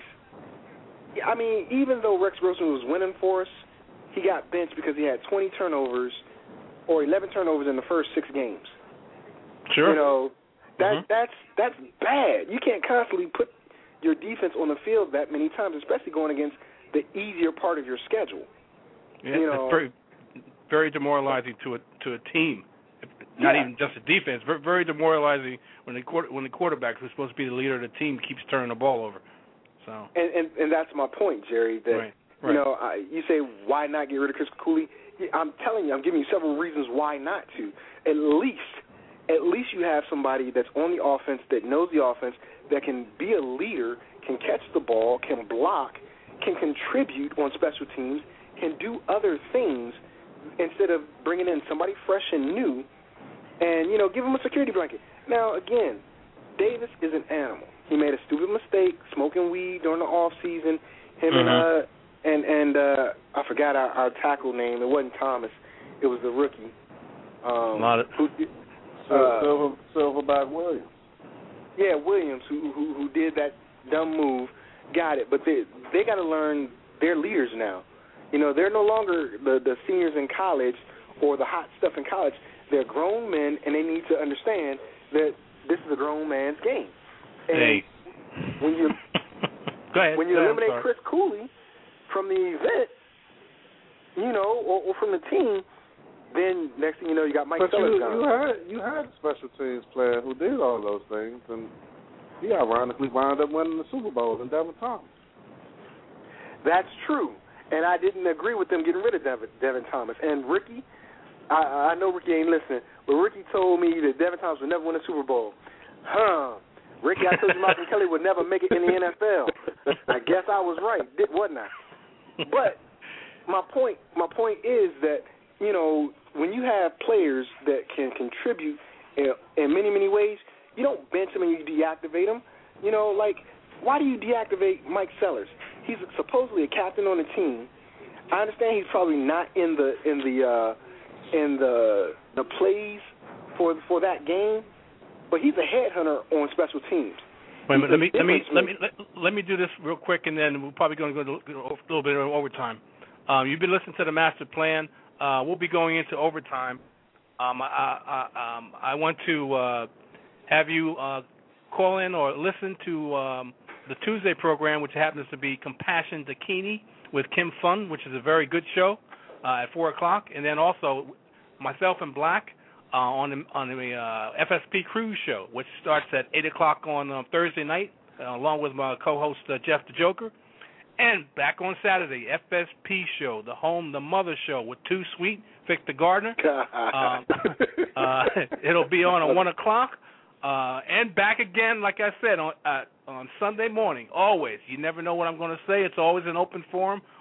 I mean, even though Rex Grossman was winning for us, he got benched because he had twenty turnovers or eleven turnovers in the first six games. Sure. You know, that mm-hmm. that's that's bad. You can't constantly put your defense on the field that many times, especially going against the easier part of your schedule. Yeah, you know, it's very, very demoralizing to a to a team. Not yeah. even just a defense. Very, very demoralizing when the quarter, when the quarterback, who's supposed to be the leader of the team, keeps turning the ball over. So. And, and and that's my point, Jerry. That right, right. you know, I, you say why not get rid of Chris Cooley? I'm telling you, I'm giving you several reasons why not to. At least, at least you have somebody that's on the offense that knows the offense, that can be a leader, can catch the ball, can block, can contribute on special teams, can do other things instead of bringing in somebody fresh and new, and you know, give him a security blanket. Now, again, Davis is an animal. He made a stupid mistake, smoking weed during the off season. Him mm-hmm. and uh and and uh I forgot our, our tackle name. It wasn't Thomas. It was the rookie. Um, Not it. who, uh, Silver, Silverback Williams. Yeah, Williams, who, who who did that dumb move, got it. But they they got to learn they're leaders now. You know, they're no longer the the seniors in college or the hot stuff in college. They're grown men, and they need to understand that this is a grown man's game. And hey. when you Go ahead. when you Go ahead, eliminate Chris Cooley from the event, you know, or, or from the team, then next thing you know, you got Mike but Sellers you, gone. you had you had a special teams player who did all those things, and he ironically wound up winning the Super Bowl in Devin Thomas. That's true, and I didn't agree with them getting rid of Devin, Devin Thomas. And Ricky, I, I know Ricky ain't listening, but Ricky told me that Devin Thomas would never win a Super Bowl. Huh. Ricky, I told you Malcolm Kelly would never make it in the N F L. I guess I was right, did, wasn't I? But my point, my point is that, you know, when you have players that can contribute in, in many, many ways, you don't bench them and you deactivate them. You know, like, why do you deactivate Mike Sellers? He's supposedly a captain on the team. I understand he's probably not in the in the uh, in the the plays for for that game, but he's a headhunter on special teams. Wait a minute, let me let me let me let, let me do this real quick, and then we're probably going to go to a little bit of overtime. Um, you've been listening to the master plan. Uh, we'll be going into overtime. Um, I, I, um, I want to uh, have you uh, call in or listen to um, the Tuesday program, which happens to be Compassion Dakini with Kim Fun, which is a very good show uh, at four o'clock, and then also myself and Black uh, on the, on the uh, F S P Cruise show, which starts at eight o'clock on uh, Thursday night, uh, along with my co-host uh, Jeff the Joker. And back on Saturday, F S P show, the home, the mother show with Too Sweet, Victor Gardner. um, uh, it'll be on at one o'clock. Uh, and back again, like I said, on uh, on Sunday morning, always. You never know what I'm going to say. It's always an open forum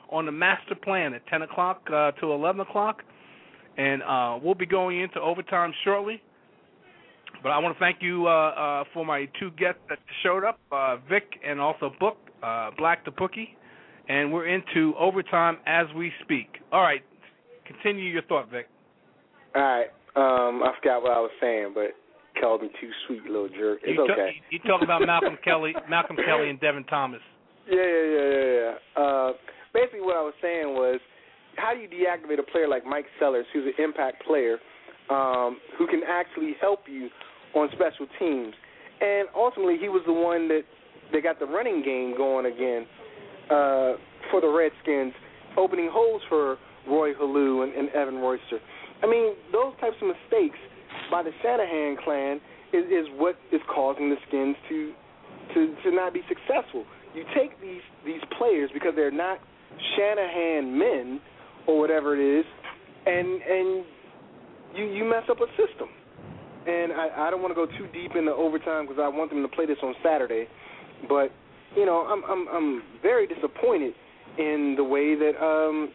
on the master plan at ten o'clock uh, to eleven o'clock, and uh, we'll be going into overtime shortly. But I want to thank you uh, uh, for my two guests that showed up, uh, Vic and also Book, uh, Black the Bookie, and we're into overtime as we speak. All right, continue your thought, Vic. All right, um, I forgot what I was saying, but called me too sweet, little jerk. It's you okay. You talk about Malcolm Kelly, Malcolm Kelly, and Devin Thomas. Yeah, yeah, yeah, yeah, yeah. Uh, basically, what I was saying was, how do you deactivate a player like Mike Sellers, who's an impact player, um, who can actually help you on special teams? And ultimately, he was the one that they got the running game going again uh, for the Redskins, opening holes for Roy Halou and, and Evan Royster. I mean, those types of mistakes by the Shanahan clan is, is what is causing the Skins to, to to not be successful. You take these these players because they're not Shanahan men or whatever it is, and and you you mess up a system. And I, I don't want to go too deep into overtime because I want them to play this on Saturday, but you know I'm I'm I'm very disappointed in the way that um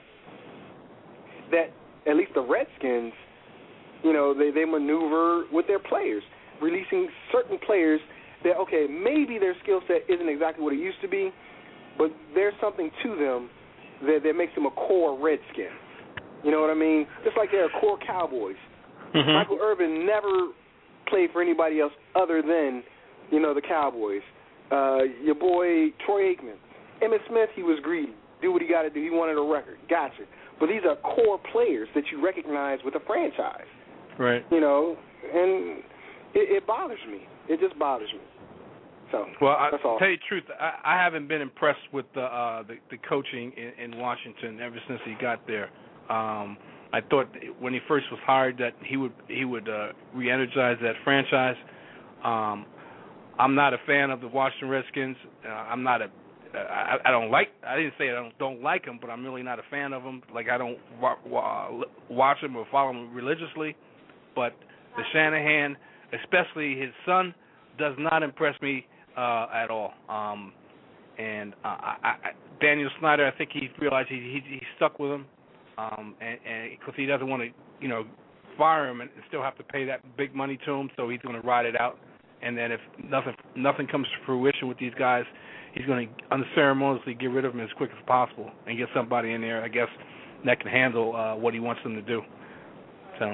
that at least the Redskins, you know, they, they maneuver with their players, releasing certain players that, okay, maybe their skill set isn't exactly what it used to be, but there's something to them that, that makes them a core Redskin. You know what I mean? Just like they're a core Cowboys. Mm-hmm. Michael Irvin never played for anybody else other than, you know, the Cowboys. Uh, your boy Troy Aikman. Emmitt Smith, he was greedy. Do what he got to do. He wanted a record. Gotcha. But these are core players that you recognize with a franchise. Right. You know, and it, it bothers me. It just bothers me. So, well, I, that's all. To tell you the truth, I, I haven't been impressed with the uh, the, the coaching in, in Washington ever since he got there. Um, I thought when he first was hired that he would he would uh, re-energize that franchise. Um, I'm not a fan of the Washington Redskins. Uh, I'm not a I, I don't like. I didn't say I don't don't like them, but I'm really not a fan of them. Like I don't wa- wa- watch them or follow them religiously. But the Shanahan, especially his son, does not impress me uh, at all. Um, and uh, I, I, Daniel Snyder, I think he realized he, he he's stuck with him, um, and because he doesn't want to, you know, fire him and still have to pay that big money to him, so he's going to ride it out. And then if nothing nothing comes to fruition with these guys, he's going to unceremoniously get rid of them as quick as possible and get somebody in there, I guess, that can handle uh, what he wants them to do. So.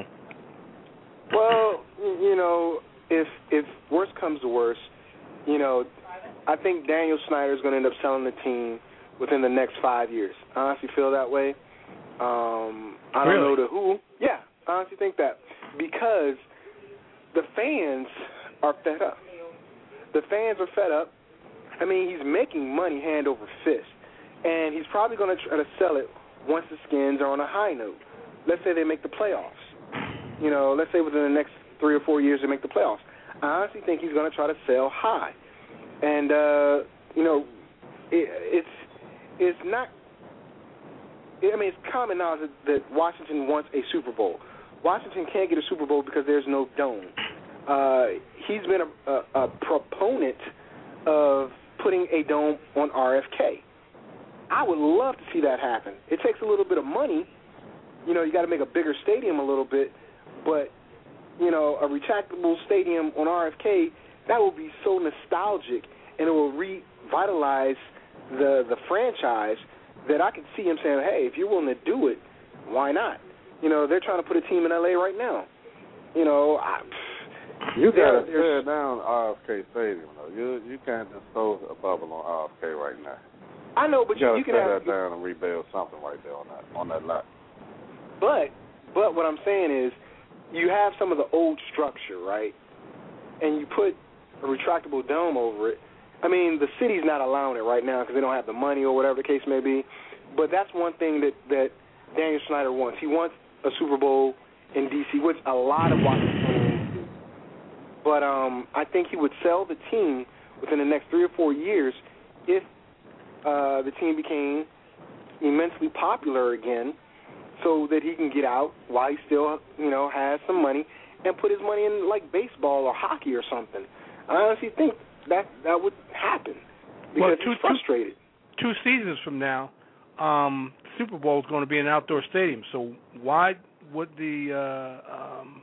Well, you know, if if worse comes to worse, you know, I think Daniel Snyder is going to end up selling the team within the next five years. I honestly feel that way. Um, I don't really? know the who. Yeah, I honestly think that because the fans are fed up. The fans are fed up. I mean, he's making money hand over fist, and he's probably going to try to sell it once the Skins are on a high note. Let's say they make the playoffs. You know, let's say within the next three or four years they make the playoffs. I honestly think he's going to try to sell high, and uh, you know, it, it's it's not. I mean, it's common knowledge that, that Washington wants a Super Bowl. Washington can't get a Super Bowl because there's no dome. Uh, he's been a, a, a proponent of putting a dome on R F K. I would love to see that happen. It takes a little bit of money. You know, you got to make a bigger stadium a little bit, but, you know, a retractable stadium on R F K, that will be so nostalgic, and it will revitalize the the franchise that I could see him saying, hey, if you're willing to do it, why not? You know, they're trying to put a team in L A right now. You know, I... You got to tear down R F K Stadium, though. You you can't just throw a bubble on R F K right now. I know, but you, you, you can tear have that down and rebuild something right there on that on that lot. But but what I'm saying is, you have some of the old structure, right? And you put a retractable dome over it. I mean, the city's not allowing it right now because they don't have the money or whatever the case may be. But that's one thing that that Daniel Snyder wants. He wants a Super Bowl in D C, which a lot of Washington fans do. But um, I think he would sell the team within the next three or four years if uh, the team became immensely popular again, so that he can get out while he still, you know, has some money and put his money in like baseball or hockey or something. I honestly think that that would happen because well, two, he's frustrated. Two, two seasons from now, um, Super Bowl is going to be in an outdoor stadium. So why would the uh, um,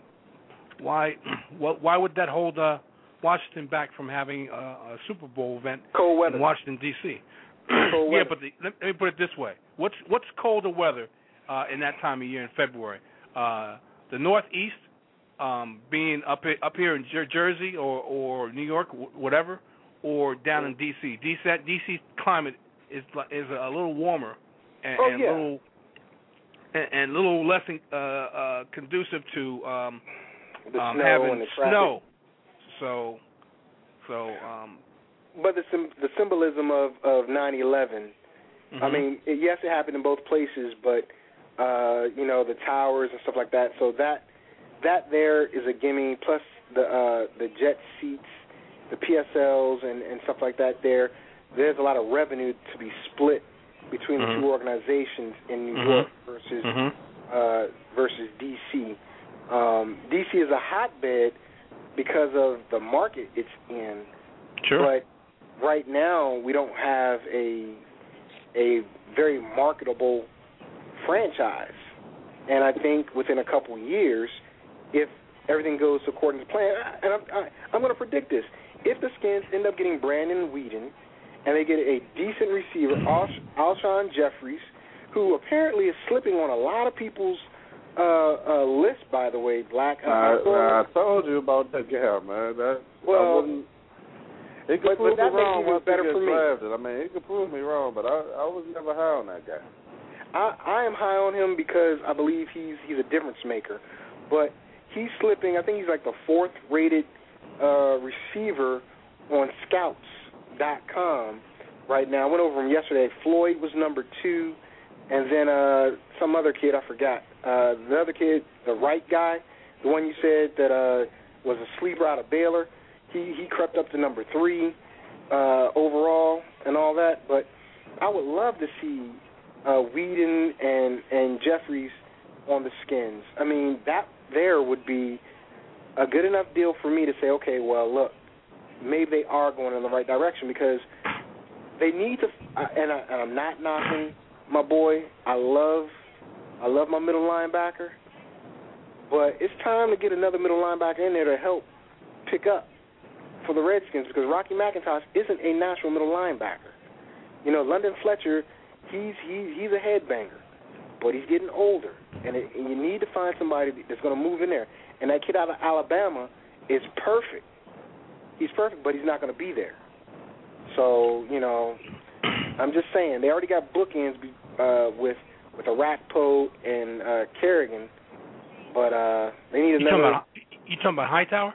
why what why would that hold uh, Washington back from having a, a Super Bowl event Cold weather. in Washington D C? Cold yeah, weather. but the, let, let me put it this way: what's what's colder weather uh, in that time of year in February? Uh, the Northeast, um, being up here, up here in Jer- Jersey or, or New York, w- whatever, or down in D C. D C D C climate is is a little warmer and, Oh, and yeah. little and, and little less uh, uh, conducive to um, The um, snow having and the traffic. snow. So, so. Um, But the sim- the symbolism of of nine eleven. mm-hmm. I mean, it, yes, it happened in both places, but uh, you know, the towers and stuff like that. So that that there is a gimme. Plus the uh, the jet seats, the P S Ls, and, and stuff like that. There, there's a lot of revenue to be split between mm-hmm. the two organizations in New mm-hmm. York versus mm-hmm. uh, versus D C. Um, D C is a hotbed because of the market it's in. Sure. But right now, we don't have a a very marketable franchise. And I think within a couple years, if everything goes according to plan, and I'm, I, I'm going to predict this, if the Skins end up getting Brandon Whedon and they get a decent receiver, Al- Alshon Jeffries, who apparently is slipping on a lot of people's uh, uh, list, by the way, Black. Uh, I, I told you about that guy, man. That, well, I wouldn't, he could but, prove but that me wrong makes it once he better gets for me. drafted. I mean, he could prove me wrong, but I, I was never high on that guy. I, I am high on him because I believe he's he's a difference maker, but he's slipping. I think he's like the fourth rated uh, receiver on Scouts dot com right now. I went over him yesterday. Floyd was number two, and then uh, some other kid, I forgot. Uh, the other kid, the right guy, the one you said that uh, was a sleeper out of Baylor, he, he crept up to number three uh, overall and all that. But I would love to see uh, Whedon and, and Jeffries on the Skins. I mean, that there would be a good enough deal for me to say, okay, well, look, maybe they are going in the right direction because they need to, and, I, and I'm not knocking my boy. I love I love my middle linebacker, but it's time to get another middle linebacker in there to help pick up for the Redskins because Rocky McIntosh isn't a natural middle linebacker. You know, London Fletcher, he's he, he's a headbanger, but he's getting older, and, it, and you need to find somebody that's going to move in there. And that kid out of Alabama is perfect. He's perfect, but he's not going to be there. So, you know, I'm just saying, they already got bookends uh, with with Arakpo and uh, Kerrigan, but uh, they need You another. talking about, you talking about Hightower?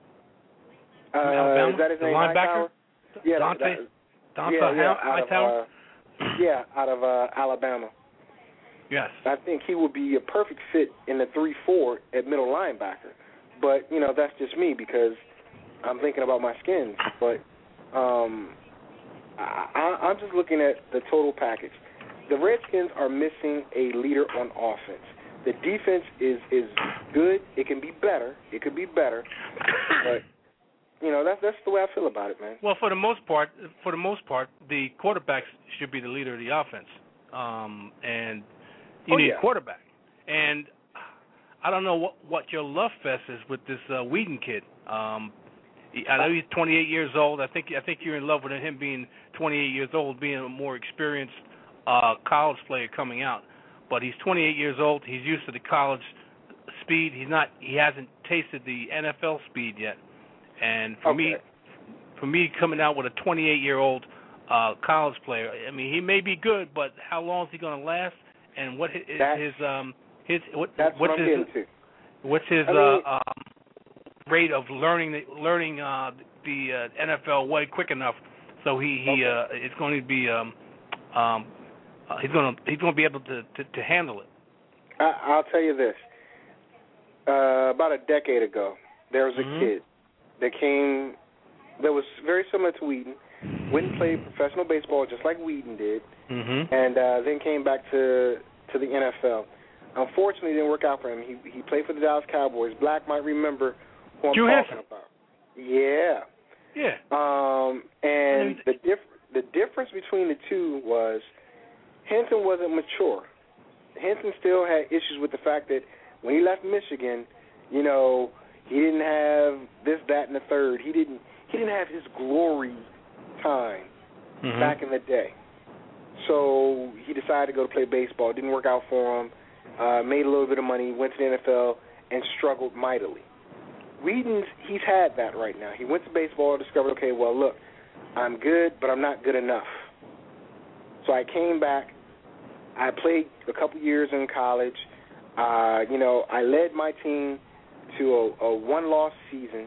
Uh, Alabama? is that his The name? linebacker? Hightower? Yeah, Dante? that, Dante yeah, yeah, Hi- out of, Hightower? uh, yeah, out of uh, Alabama. Yes. I think he would be a perfect fit in the three four at middle linebacker. But, you know, that's just me because I'm thinking about my Skins. But um, I, I, I'm just looking at the total package. The Redskins are missing a leader on offense. The defense is, is good. It can be better. It could be better. But, you know, that's that's the way I feel about it, man. Well, for the most part, for the most part, the quarterbacks should be the leader of the offense, um, and you Oh, need yeah. a quarterback. And I don't know what what your love fest is with this uh, Whedon kid. Um, he- I know he's twenty-eight years old. I think I think you're in love with him being twenty-eight years old, being a more experienced uh, college player coming out. But he's twenty-eight years old. He's used to the college speed. He's not. He hasn't tasted the N F L speed yet. And for Okay. me, for me coming out with a twenty-eight-year-old uh, college player, I mean, he may be good, but how long is he going to last? And what is That's- his um his what That's what's what I'm his getting to. what's his I mean- uh, um, rate of learning the, learning uh, the uh, N F L way quick enough so he he Okay. uh, it's going to be um um uh, he's going to he's going to be able to, to to handle it. I, I'll tell you this. Uh, about a decade ago, there was a Mhm. kid that came that was very similar to Whedon, went and played professional baseball just like Whedon did, Mhm. and uh, then came back to to the N F L. Unfortunately, it didn't work out for him. He he played for the Dallas Cowboys. Black might remember who I'm Drew talking Henson. about. Yeah. Yeah. Um, and Mhm. the diff- the difference between the two was Henson wasn't mature. Henson still had issues with the fact that when he left Michigan, you know, he didn't have this, that, and the third. He didn't. He didn't have his glory time mm-hmm. back in the day. So he decided to go to play baseball. It didn't work out for him. Uh, made a little bit of money. Went to the N F L and struggled mightily. Whedon's, he's had that right now. He went to baseball, discovered, okay, well, look, I'm good, but I'm not good enough. So I came back. I played a couple years in college. Uh, you know, I led my team to a, a one-loss season.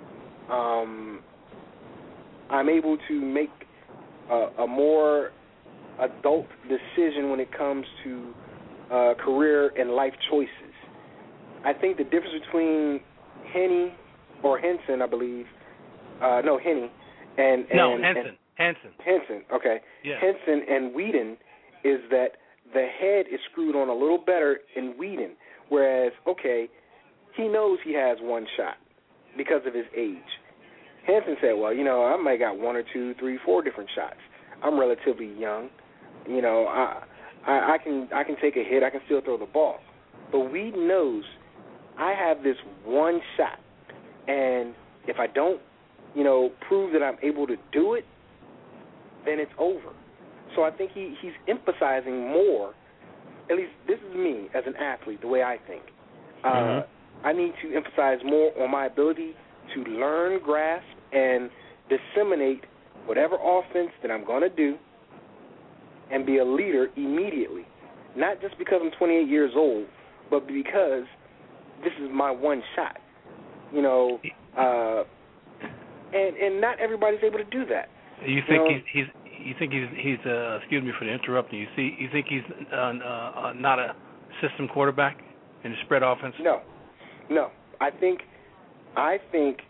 Um, I'm able to make a, a more adult decision when it comes to uh, career and life choices. I think the difference between Henny or Henson, I believe, uh, no, Henny, and, and no Henson, and, Henson, Henson, okay, yeah. Henson and Whedon is that the head is screwed on a little better in Whedon, whereas, okay, he knows he has one shot because of his age. Henson said, well, you know, I might got one or two, three, four different shots. I'm relatively young. You know, I, I, I can I can take a hit. I can still throw the ball. But Whedon knows I have this one shot, and if I don't, you know, prove that I'm able to do it, then it's over. So I think he, he's emphasizing more, at least this is me as an athlete, the way I think. Uh, mm-hmm. I need to emphasize more on my ability to learn, grasp, and disseminate whatever offense that I'm going to do and be a leader immediately. Not just because I'm twenty-eight years old, but because this is my one shot. You know, uh, and and not everybody's able to do that. You think you know? he's he's you think he's he's uh, excuse me for the interrupting. You see, you think he's uh, uh, not a system quarterback in the spread offense? No, no. I think I think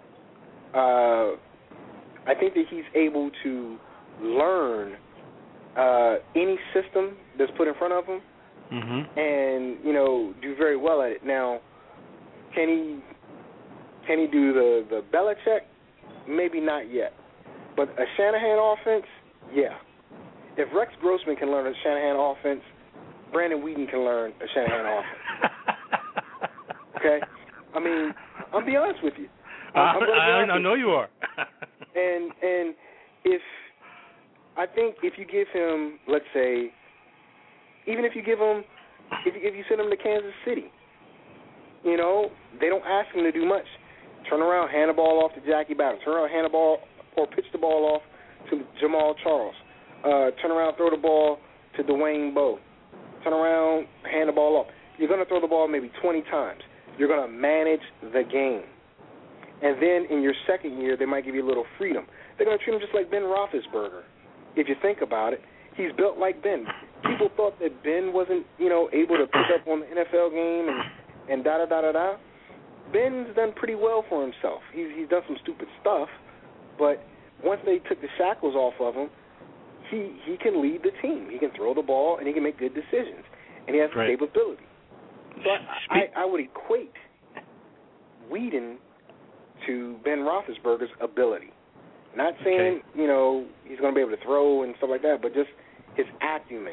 uh, I think that he's able to learn uh, any system that's put in front of him, mm-hmm. and you know, do very well at it. Now, can he can he do the the Belichick? Maybe not yet. But a Shanahan offense, yeah. If Rex Grossman can learn a Shanahan offense, Brandon Whedon can learn a Shanahan offense. Okay? I mean, I'll be honest with you. I'm, I'm I, I, I know you are. and and if I think if you give him, let's say, even if you give him, if you, if you send him to Kansas City, you know, they don't ask him to do much. Turn around, hand the ball off to Jackie Battle. Turn around, hand the ball or pitch the ball off to Jamal Charles. Uh, turn around, throw the ball to Dwayne Bowe. Turn around, hand the ball off. You're going to throw the ball maybe twenty times. You're going to manage the game. And then in your second year, they might give you a little freedom. They're going to treat him just like Ben Roethlisberger. If you think about it, he's built like Ben. People thought that Ben wasn't, you know, able to pick up on the N F L game and, and da-da-da-da-da. Ben's done pretty well for himself. He's, he's done some stupid stuff, but once they took the shackles off of him, he, he can lead the team. He can throw the ball, and he can make good decisions, and he has right. capability. So I, I, I would equate Whedon to Ben Roethlisberger's ability. Not saying, okay. you know, he's going to be able to throw and stuff like that, but just his acumen.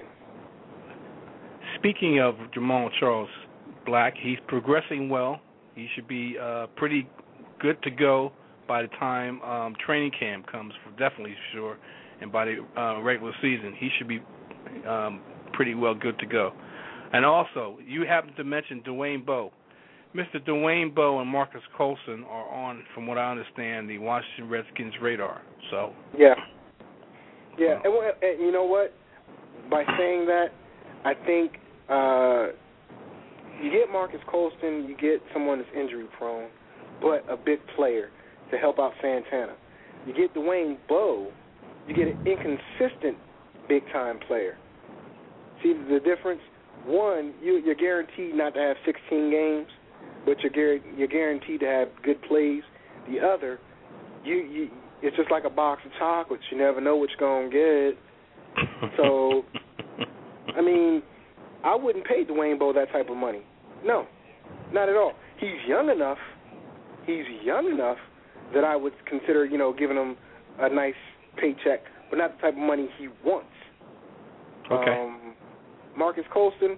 Speaking of Jamal Charles Black, he's progressing well. He should be uh, pretty good to go by the time um, training camp comes, for definitely sure, and by the uh, regular season. He should be um, pretty well good to go. And also, you happen to mention Dwayne Bowe. Mister Dwayne Bowe and Marcus Colston are on, from what I understand, the Washington Redskins radar. So yeah, yeah, and, and you know what? By saying that, I think uh, you get Marcus Colston, you get someone that's injury prone, but a big player to help out Santana. You get Dwayne Bowe, you get an inconsistent big time player. See the difference? One, you, you're guaranteed not to have sixteen games, but you're you're guaranteed to have good plays. The other, you, you it's just like a box of chocolates. You never know what you're gonna get. So, I mean, I wouldn't pay Dwayne Bowe that type of money. No, not at all. He's young enough. He's young enough that I would consider, you know, giving him a nice paycheck, but not the type of money he wants. Okay. Um, Marcus Colston,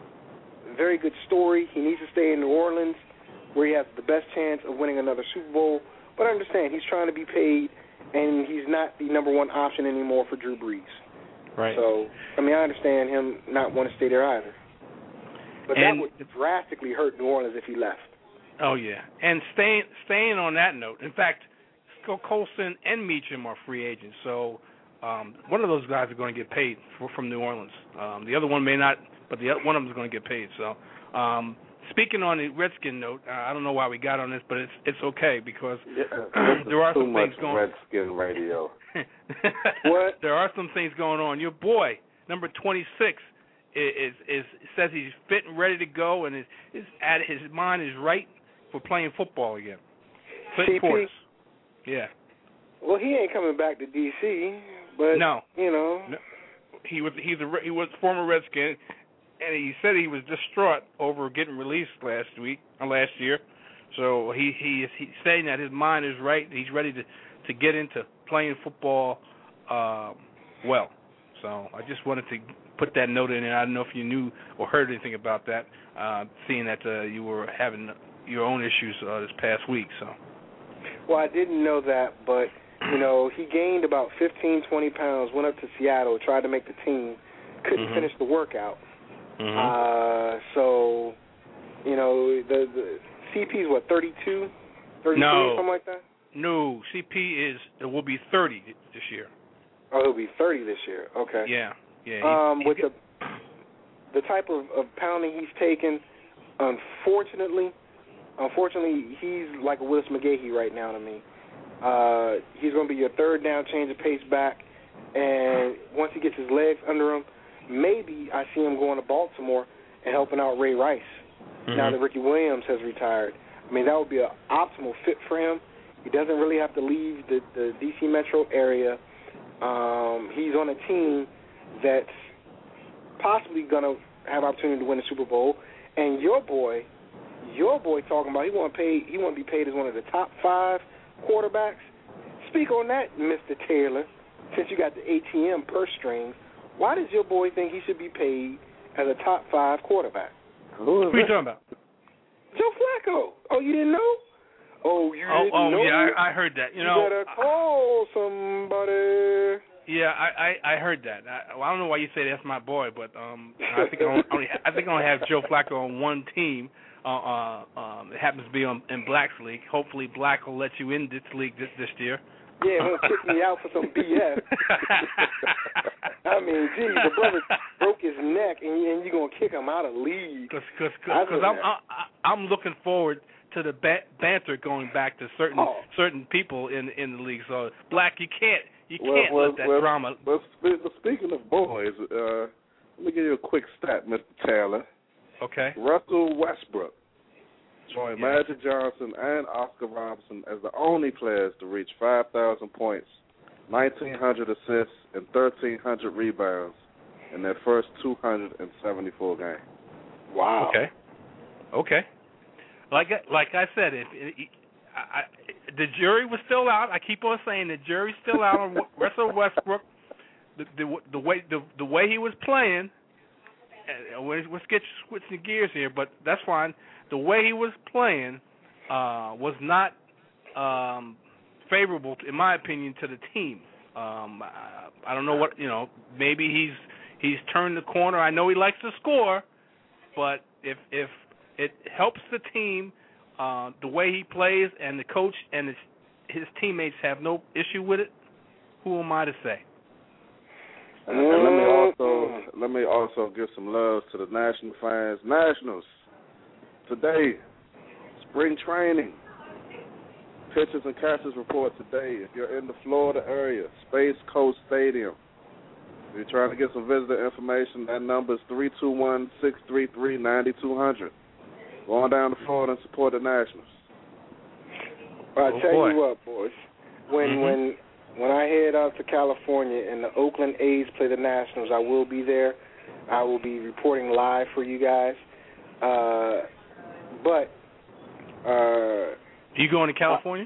very good story. He needs to stay in New Orleans, where he has the best chance of winning another Super Bowl. But I understand he's trying to be paid, and he's not the number one option anymore for Drew Brees. Right. So, I mean, I understand him not wanting to stay there either. But and, that would drastically hurt New Orleans if he left. Oh, yeah. And staying staying on that note, in fact, Colston and Meacham are free agents. So um, one of those guys are going to get paid for, from New Orleans. Um, the other one may not, but the other, one of them is going to get paid. So um, speaking on the Redskin note, uh, I don't know why we got on this, but it's it's okay because Yeah, there are too some much things going Redskin radio. What? There are some things going on. Your boy, number twenty-six, is, is, is says he's fit and ready to go, and his his, at, his mind is right for playing football again. C P? Portis. Yeah. Well, he ain't coming back to D C, but No. you know, No. He was he's a he was former Redskin, and he said he was distraught over getting released last week or last year. So he he is he's saying that his mind is right. He's ready to, to get into playing football uh, well. So I just wanted to put that note in there. I don't know if you knew or heard anything about that, uh, seeing that uh, you were having your own issues uh, this past week. So. well, I didn't know that, but you know, he gained about fifteen, twenty pounds. Went up to Seattle, tried to make the team, couldn't Mm-hmm. finish the workout. Mm-hmm. Uh, so, you know, the, the C P's what, thirty-two, thirty-three, No. something like that? No, C P is it will be thirty this year. Oh, he'll be thirty this year. Okay. Yeah, yeah. Um, he's, with he's the the type of, of pounding he's taken, unfortunately, unfortunately, he's like a Willis McGahee right now to me. Uh, he's going to be your third down, change of pace back, and once he gets his legs under him, maybe I see him going to Baltimore and helping out Ray Rice. Mhm. Now that Ricky Williams has retired, I mean, that would be an optimal fit for him. He doesn't really have to leave the, the D C metro area. Um, he's on a team that's possibly going to have opportunity to win the Super Bowl. And your boy, your boy talking about he want to pay, he want to be paid as one of the top five quarterbacks. Speak on that, Mister Taylor. Since you got the A T M purse strings, why does your boy think he should be paid as a top five quarterback? Who is what are you that? talking about? Joe Flacco. Oh, you didn't know? Oh, you Oh, didn't oh know? yeah, I, I heard that. You, You know, better call somebody. yeah, I, I, I heard that. I, well, I don't know why you say that's my boy, but um, I think I only, only I think I only have Joe Flacco on one team. Uh, uh, um, it happens to be on, in Black's league. Hopefully, Black will let you in this league this, this year. Yeah, he'll kick me out for some B S. I mean, gee, the brother broke his neck, and, and you're going to kick him out of league. Because cause, I cause, cause know I'm, that. I, I'm looking forward to the ba- banter going back to certain Oh. certain people in in the league. So, Black, you can't you Well, can't well, let that well, drama. Well, spe- well, speaking of boys, uh, let me give you a quick stat, Mister Taylor. Okay. Russell Westbrook joined Yeah. Magic Johnson and Oscar Robertson as the only players to reach five thousand points, nineteen hundred assists, and thirteen hundred rebounds in their first two hundred seventy-four games. Wow. Okay. Okay. Like I- like I said, if it, I, I, the jury was still out, I keep on saying the jury's still out on Russell Westbrook. The, the the way the the way he was playing, uh, let's get switching gears here, but that's fine. The way he was playing uh, was not um, favorable, in my opinion, to the team. Um, I, I don't know what you know. Maybe he's he's turned the corner. I know he likes to score, but if if it helps the team, uh, the way he plays, and the coach and his, his teammates have no issue with it, who am I to say? And, and let me also let me also give some love to the National fans. Nationals, today, spring training. Pitchers and catchers report today. If you're in the Florida area, Space Coast Stadium. If you're trying to get some visitor information, that number is three two one, six three three, nine two zero zero. Go on down to Florida and support the Nationals. Well, I Oh, tell boy. you what, boys. When Mhm. when when I head out to California and the Oakland A's play the Nationals, I will be there. I will be reporting live for you guys. Uh, but uh, You going to California?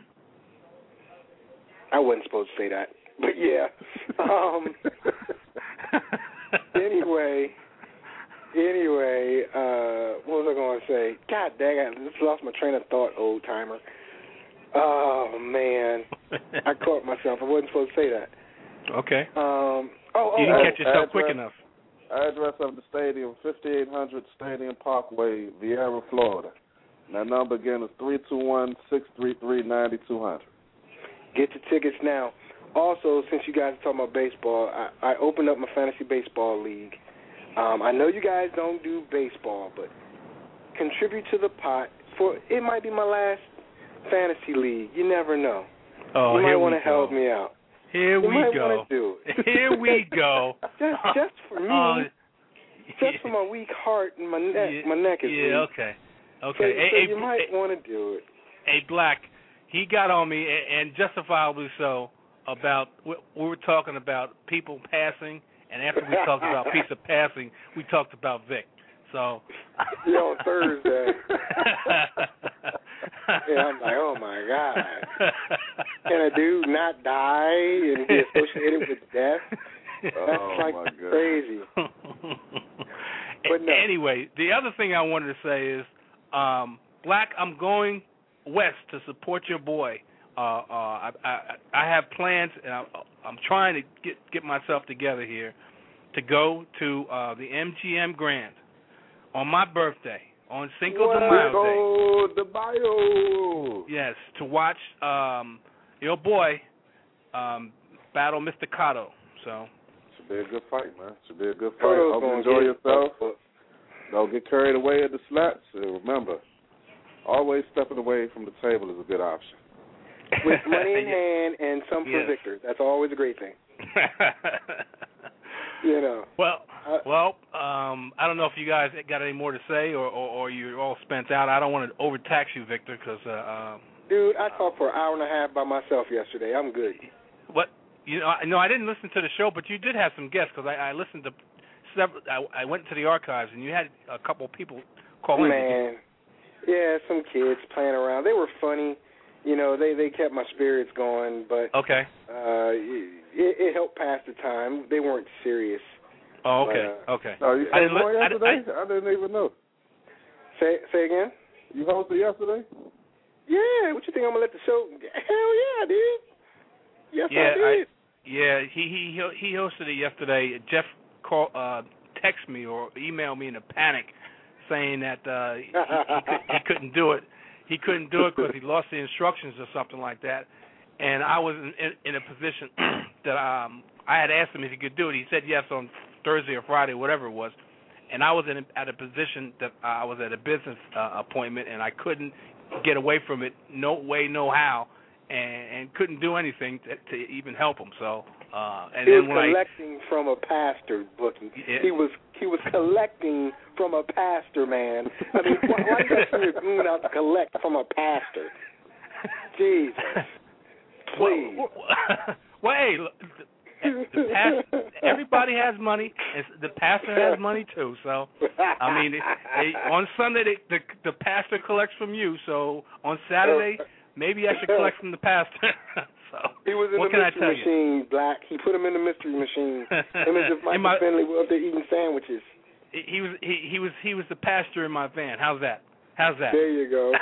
I wasn't supposed to say that. But yeah. Um, anyway, anyway, uh, what was I going to say? God dang, I just lost my train of thought, old timer. Oh man, I caught myself. I wasn't supposed to say that. Okay. Um. Oh, oh, you didn't oh. catch yourself address, quick enough. Address of the stadium, fifty-eight hundred Stadium Parkway, Vieira, Florida. And that number again is three two one, six three three, nine two zero zero. Get your tickets now. Also, since you guys are talking about baseball, I, I opened up my fantasy baseball league. Um, I know you guys don't do baseball, but contribute to the pot. For it might be my last fantasy league. You never know. Oh, you might here want we to go. help me out. Here you we might go. want to do it. Here we go. just, just for me. Uh, just for my weak heart and my neck. Yeah, my neck is yeah, weak. okay. Okay. So, hey, so hey, you might hey, want to do it. Hey, Black, he got on me, and justifiably so, about, we were talking about people passing, and after we talked about piece of passing, we talked about Vic. So. Yeah, on Thursday. Yeah, I'm like, oh my God. Can a dude not die and be associated with death? That's oh, like my God. crazy. But no. Anyway, the other thing I wanted to say is, um, Black, I'm going west to support your boy. Uh, uh, I, I, I have plans, and I, I'm trying to get get myself together here to go to uh, the M G M Grand on my birthday, on Cinco de Mayo Day. de Mayo. Yes, to watch um, your boy um, battle Mister Cotto. So should be a good fight, man. Should be a good fight. Cotto's Hope you gonna enjoy get yourself. it. Don't get carried away at the slaps. And remember, always stepping away from the table is a good option. With money in hand and some yes. for Victor. That's always a great thing. You know. Well, uh, well, um, I don't know if you guys got any more to say, or, or, or you're all spent out. I don't want to overtax you, Victor, because. Uh, um, Dude, I talked for an hour and a half by myself yesterday. I'm good. What? You know, I- no, I didn't listen to the show, but you did have some guests because I, I listened to several. I, I went to the archives and you had a couple of people call in. Man, yeah, some kids playing around. They were funny. You know, they, they kept my spirits going, but Okay. uh, it, it helped pass the time. They weren't serious. Oh, okay, But, uh, okay. Oh, you I came didn't li- on I- yesterday? I- I, didn't even know. Say say again? You hosted yesterday? Yeah, what you think I'm going to let the show? Hell yeah, dude. Yes, Yeah, I did. I, yeah. He he he hosted it yesterday. Jeff called, uh, texted me or emailed me in a panic, saying that uh, he, he, could, he couldn't do it. He couldn't do it because he lost the instructions or something like that. And I was in, in, in a position that um, I had asked him if he could do it. He said yes on Thursday or Friday, whatever it was. And I was in a, at a position that I was at a business uh, appointment, and I couldn't get away from it, no way, no how, and, and couldn't do anything to, to even help him. So, uh, and he then was when collecting I, from a pastor, Bookie. Yeah. He was he was collecting from a pastor, man. I mean, why, why you got to send your goon out to collect from a pastor? Jesus, please. Well, well, well hey, look, the, the past, everybody has money. And the pastor has money too. So, I mean, they, on Sunday they, the the pastor collects from you. So on Saturday, maybe I should collect from the pastor. So he was in what the can I mystery tell you? machine, Black. He put him in the mystery machine. Him and if In Michael my- Finley were up there eating sandwiches. He was he, he was he was the pastor in my van. How's that? How's that? There you go.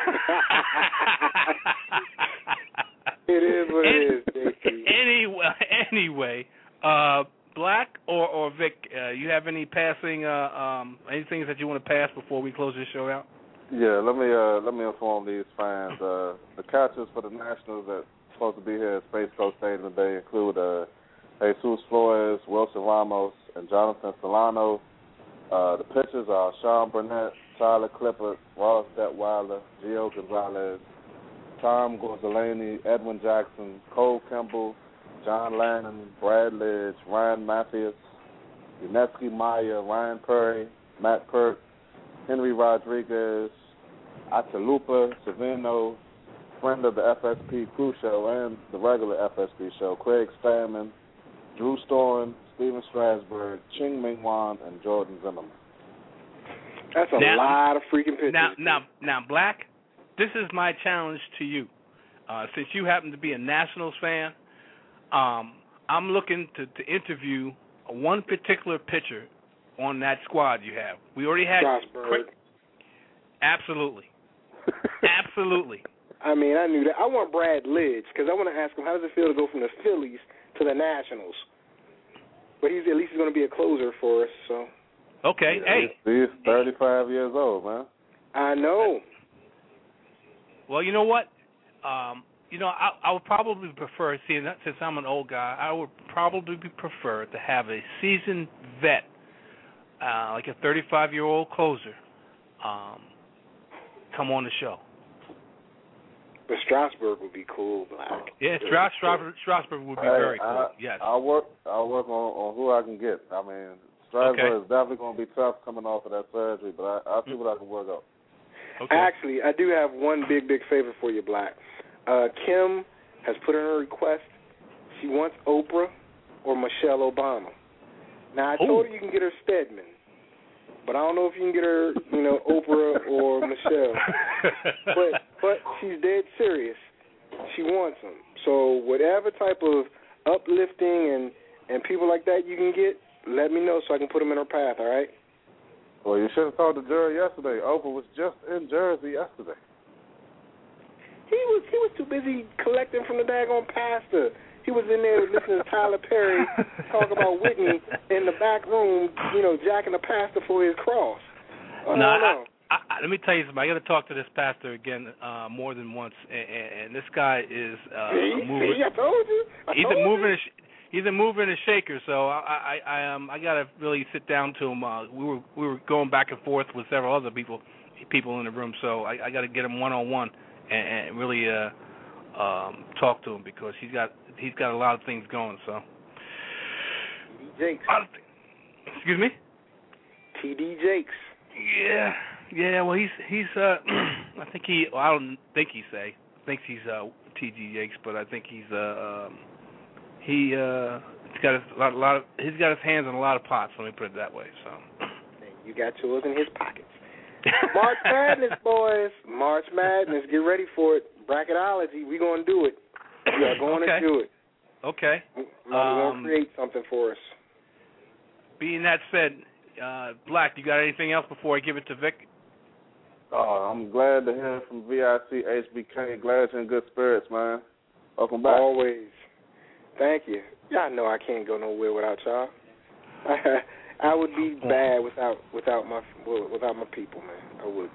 It is what Any, it is, J T. Anyway, anyway, uh, Black or or Vic, uh, you have any passing uh, um, any things that you want to pass before we close this show out? Yeah, let me uh, let me inform these fans. Uh, the catchers for the Nationals that are supposed to be here at Space Coast Stadium today include uh, Jesus Flores, Wilson Ramos, and Jonathan Solano. Uh, the pitchers are Sean Burnett, Tyler Clippard, Ross Detweiler, Gio Gonzalez, Tom Gorzolini, Edwin Jackson, Cole Kimball, John Lannon, Brad Lidge, Ryan Matthews, Yunetsky Maya, Ryan Perry, Matt Perk, Henry Rodriguez, Atalupa, Savino, friend of the F S P Crew Show and the regular F S P show, Craig Stammen, Drew Storen, Steven Strasburg, Ching Ming Wan, and Jordan Zimmerman. That's a Now- lot of freaking pictures. Now, now, now, Black, this is my challenge to you. Uh, since you happen to be a Nationals fan, um, I'm looking to, to interview one particular pitcher on that squad you have. We already had. Strasburg. Absolutely. Absolutely. I mean, I knew that. I want Brad Lidge because I want to ask him how does it feel to go from the Phillies to the Nationals. But he's at least he's going to be a closer for us. So. Okay. Yeah, hey. He's thirty-five years old, man. I know. Well, you know what? Um, you know, I, I would probably prefer, seeing that since I'm an old guy, I would probably prefer to have a seasoned vet, uh, like a thirty-five-year-old closer, um, come on the show. But Strasburg would be cool, Black. Yeah, Stras- Stras- Strasburg would be Hey, very cool. I, Yes. I'll work. I'll work on, on who I can get. I mean, Strasburg Okay. is definitely going to be tough coming off of that surgery, but I, I'll see what I can work out. Okay. Actually, I do have one big, big favor for you, Black. Uh, Kim has put in a request. She wants Oprah or Michelle Obama. Now, I told Ooh. her you can get her Stedman, but I don't know if you can get her, you know, Oprah or Michelle. But but she's dead serious. She wants them. So whatever type of uplifting and, and people like that you can get, let me know so I can put them in her path, all right? Well, you should have talked to Jerry yesterday. Oprah was just in Jersey yesterday. He was he was too busy collecting from the daggone pastor. He was in there listening to Tyler Perry talk about Whitney in the back room, you know, jacking the pastor for his cross. I No, don't know. I, I, let me tell you something. I got to talk to this pastor again uh, more than once, and, and, and this guy is uh, see, moving. see, I told you. I He's told a moving. you. A sh- he's a mover and a shaker. So I, I, I um, I got to really sit down to him. Uh, we were, we were going back and forth with several other people, people in the room. So I, I got to get him one on one and, and really uh, um, talk to him because he's got, he's got a lot of things going. So. T D Jakes. Excuse me. T D Jakes. Yeah, yeah. Well, he's he's. Uh, I think he. Well, I don't think he say thinks he's uh, T G Jakes, but I think he's. Uh, um, he. Uh, he's got a lot, a lot of. He's got his hands in a lot of pots. Let me put it that way. So. You got yours in his pockets. March Madness, boys. March Madness. Get ready for it. Bracketology. We're gonna do it. We are going okay. to do it. Okay. We're going Um, to create something for us. Being that said, uh, Black, you got anything else before I give it to Vic? Oh, I'm glad to hear from V I C H B K. Glad you're in good spirits, man. Welcome back. Always. Thank you. Y'all know I can't go nowhere without y'all. I would be bad without without my without my people, man. I would.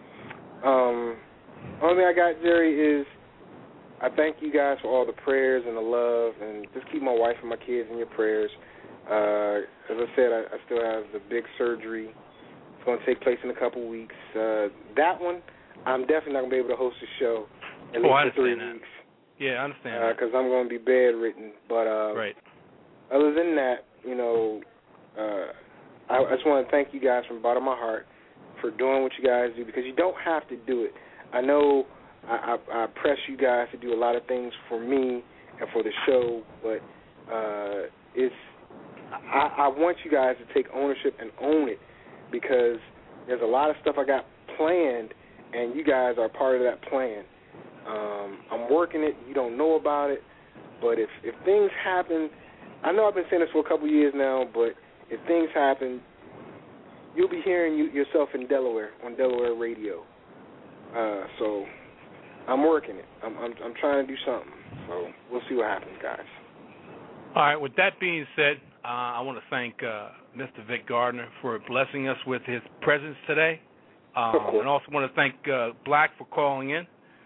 Um, only thing I got, Jerry, is I thank you guys for all the prayers and the love, and just keep my wife and my kids in your prayers. Uh, as I said, I, I still have the big surgery. It's going to take place in a couple weeks. Uh, that one, I'm definitely not going to be able to host a show at Oh, I least for three understand that. weeks. Yeah, I understand. Because uh, I'm going to be bedridden. But uh, right. other than that, you know, uh, I, I just want to thank you guys from the bottom of my heart for doing what you guys do, because you don't have to do it. I know I, I, I press you guys to do a lot of things for me and for the show, but uh, it's I, I want you guys to take ownership and own it, because there's a lot of stuff I got planned, and you guys are part of that plan. Um, I'm working it. You don't know about it, but if, if things happen, I know I've been saying this for a couple of years now, but if things happen, you'll be hearing you, yourself in Delaware, on Delaware radio. Uh, so I'm working it. I'm, I'm I'm trying to do something. So we'll see what happens, guys. All right. With that being said, uh, I want to thank uh, Mister Vic Gardner for blessing us with his presence today, um, and also want to thank uh, Black for calling in.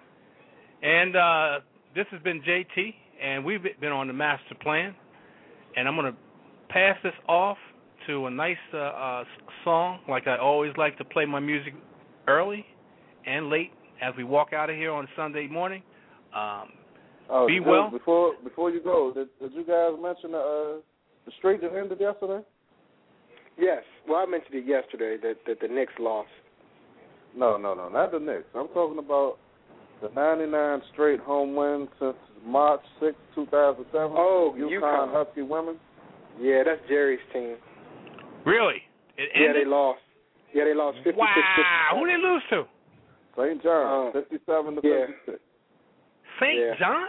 And uh, this has been J T, and we've been on the Master Plan. And I'm going to pass this off to a nice uh, uh, song, like I always like to play my music early and late as we walk out of here on Sunday morning. Um, oh, be did, well. Before before you go, did, did you guys mention the, uh, the streak that ended yesterday? Yes. Well, I mentioned it yesterday that, that the Knicks lost. No, no, no, not the Knicks. I'm talking about the ninety-nine straight home wins since March sixth, two thousand seven. Oh, UConn UConn. Husky women. Yeah, that's Jerry's team. Really? It Yeah, ended? they lost. Yeah, they lost fifty-six. Wow. Who did they lose to? Saint John's, Uh, fifty-seven to yeah. fifty-six. Saint Yeah. John's?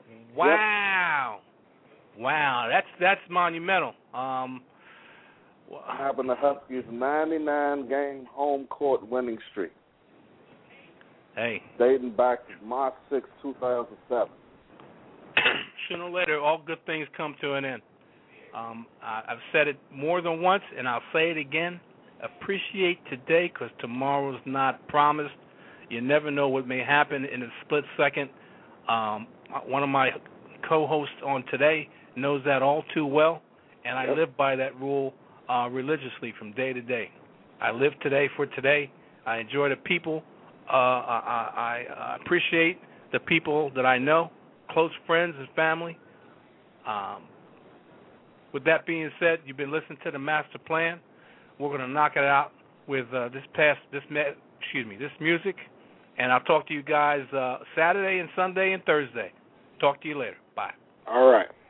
Wow. Wow. That's that's monumental. Um, having the Huskies' ninety-nine game home court winning streak. Hey. Dating back to March sixth, two thousand seven. Sooner or later, all good things come to an end. Um, I, I've said it more than once, and I'll say it again. Appreciate today because tomorrow's not promised. You never know what may happen in a split second. Um, one of my co-hosts on today knows that all too well, and I yep. live by that rule uh, religiously from day to day. I live today for today. I enjoy the people. Uh, I, I, I appreciate the people that I know, close friends and family. Um, with that being said, you've been listening to the Master Plan. We're going to knock it out with uh, this past this excuse me this music, and I'll talk to you guys uh, Saturday and Sunday and Thursday. Talk to you later. Bye. All right.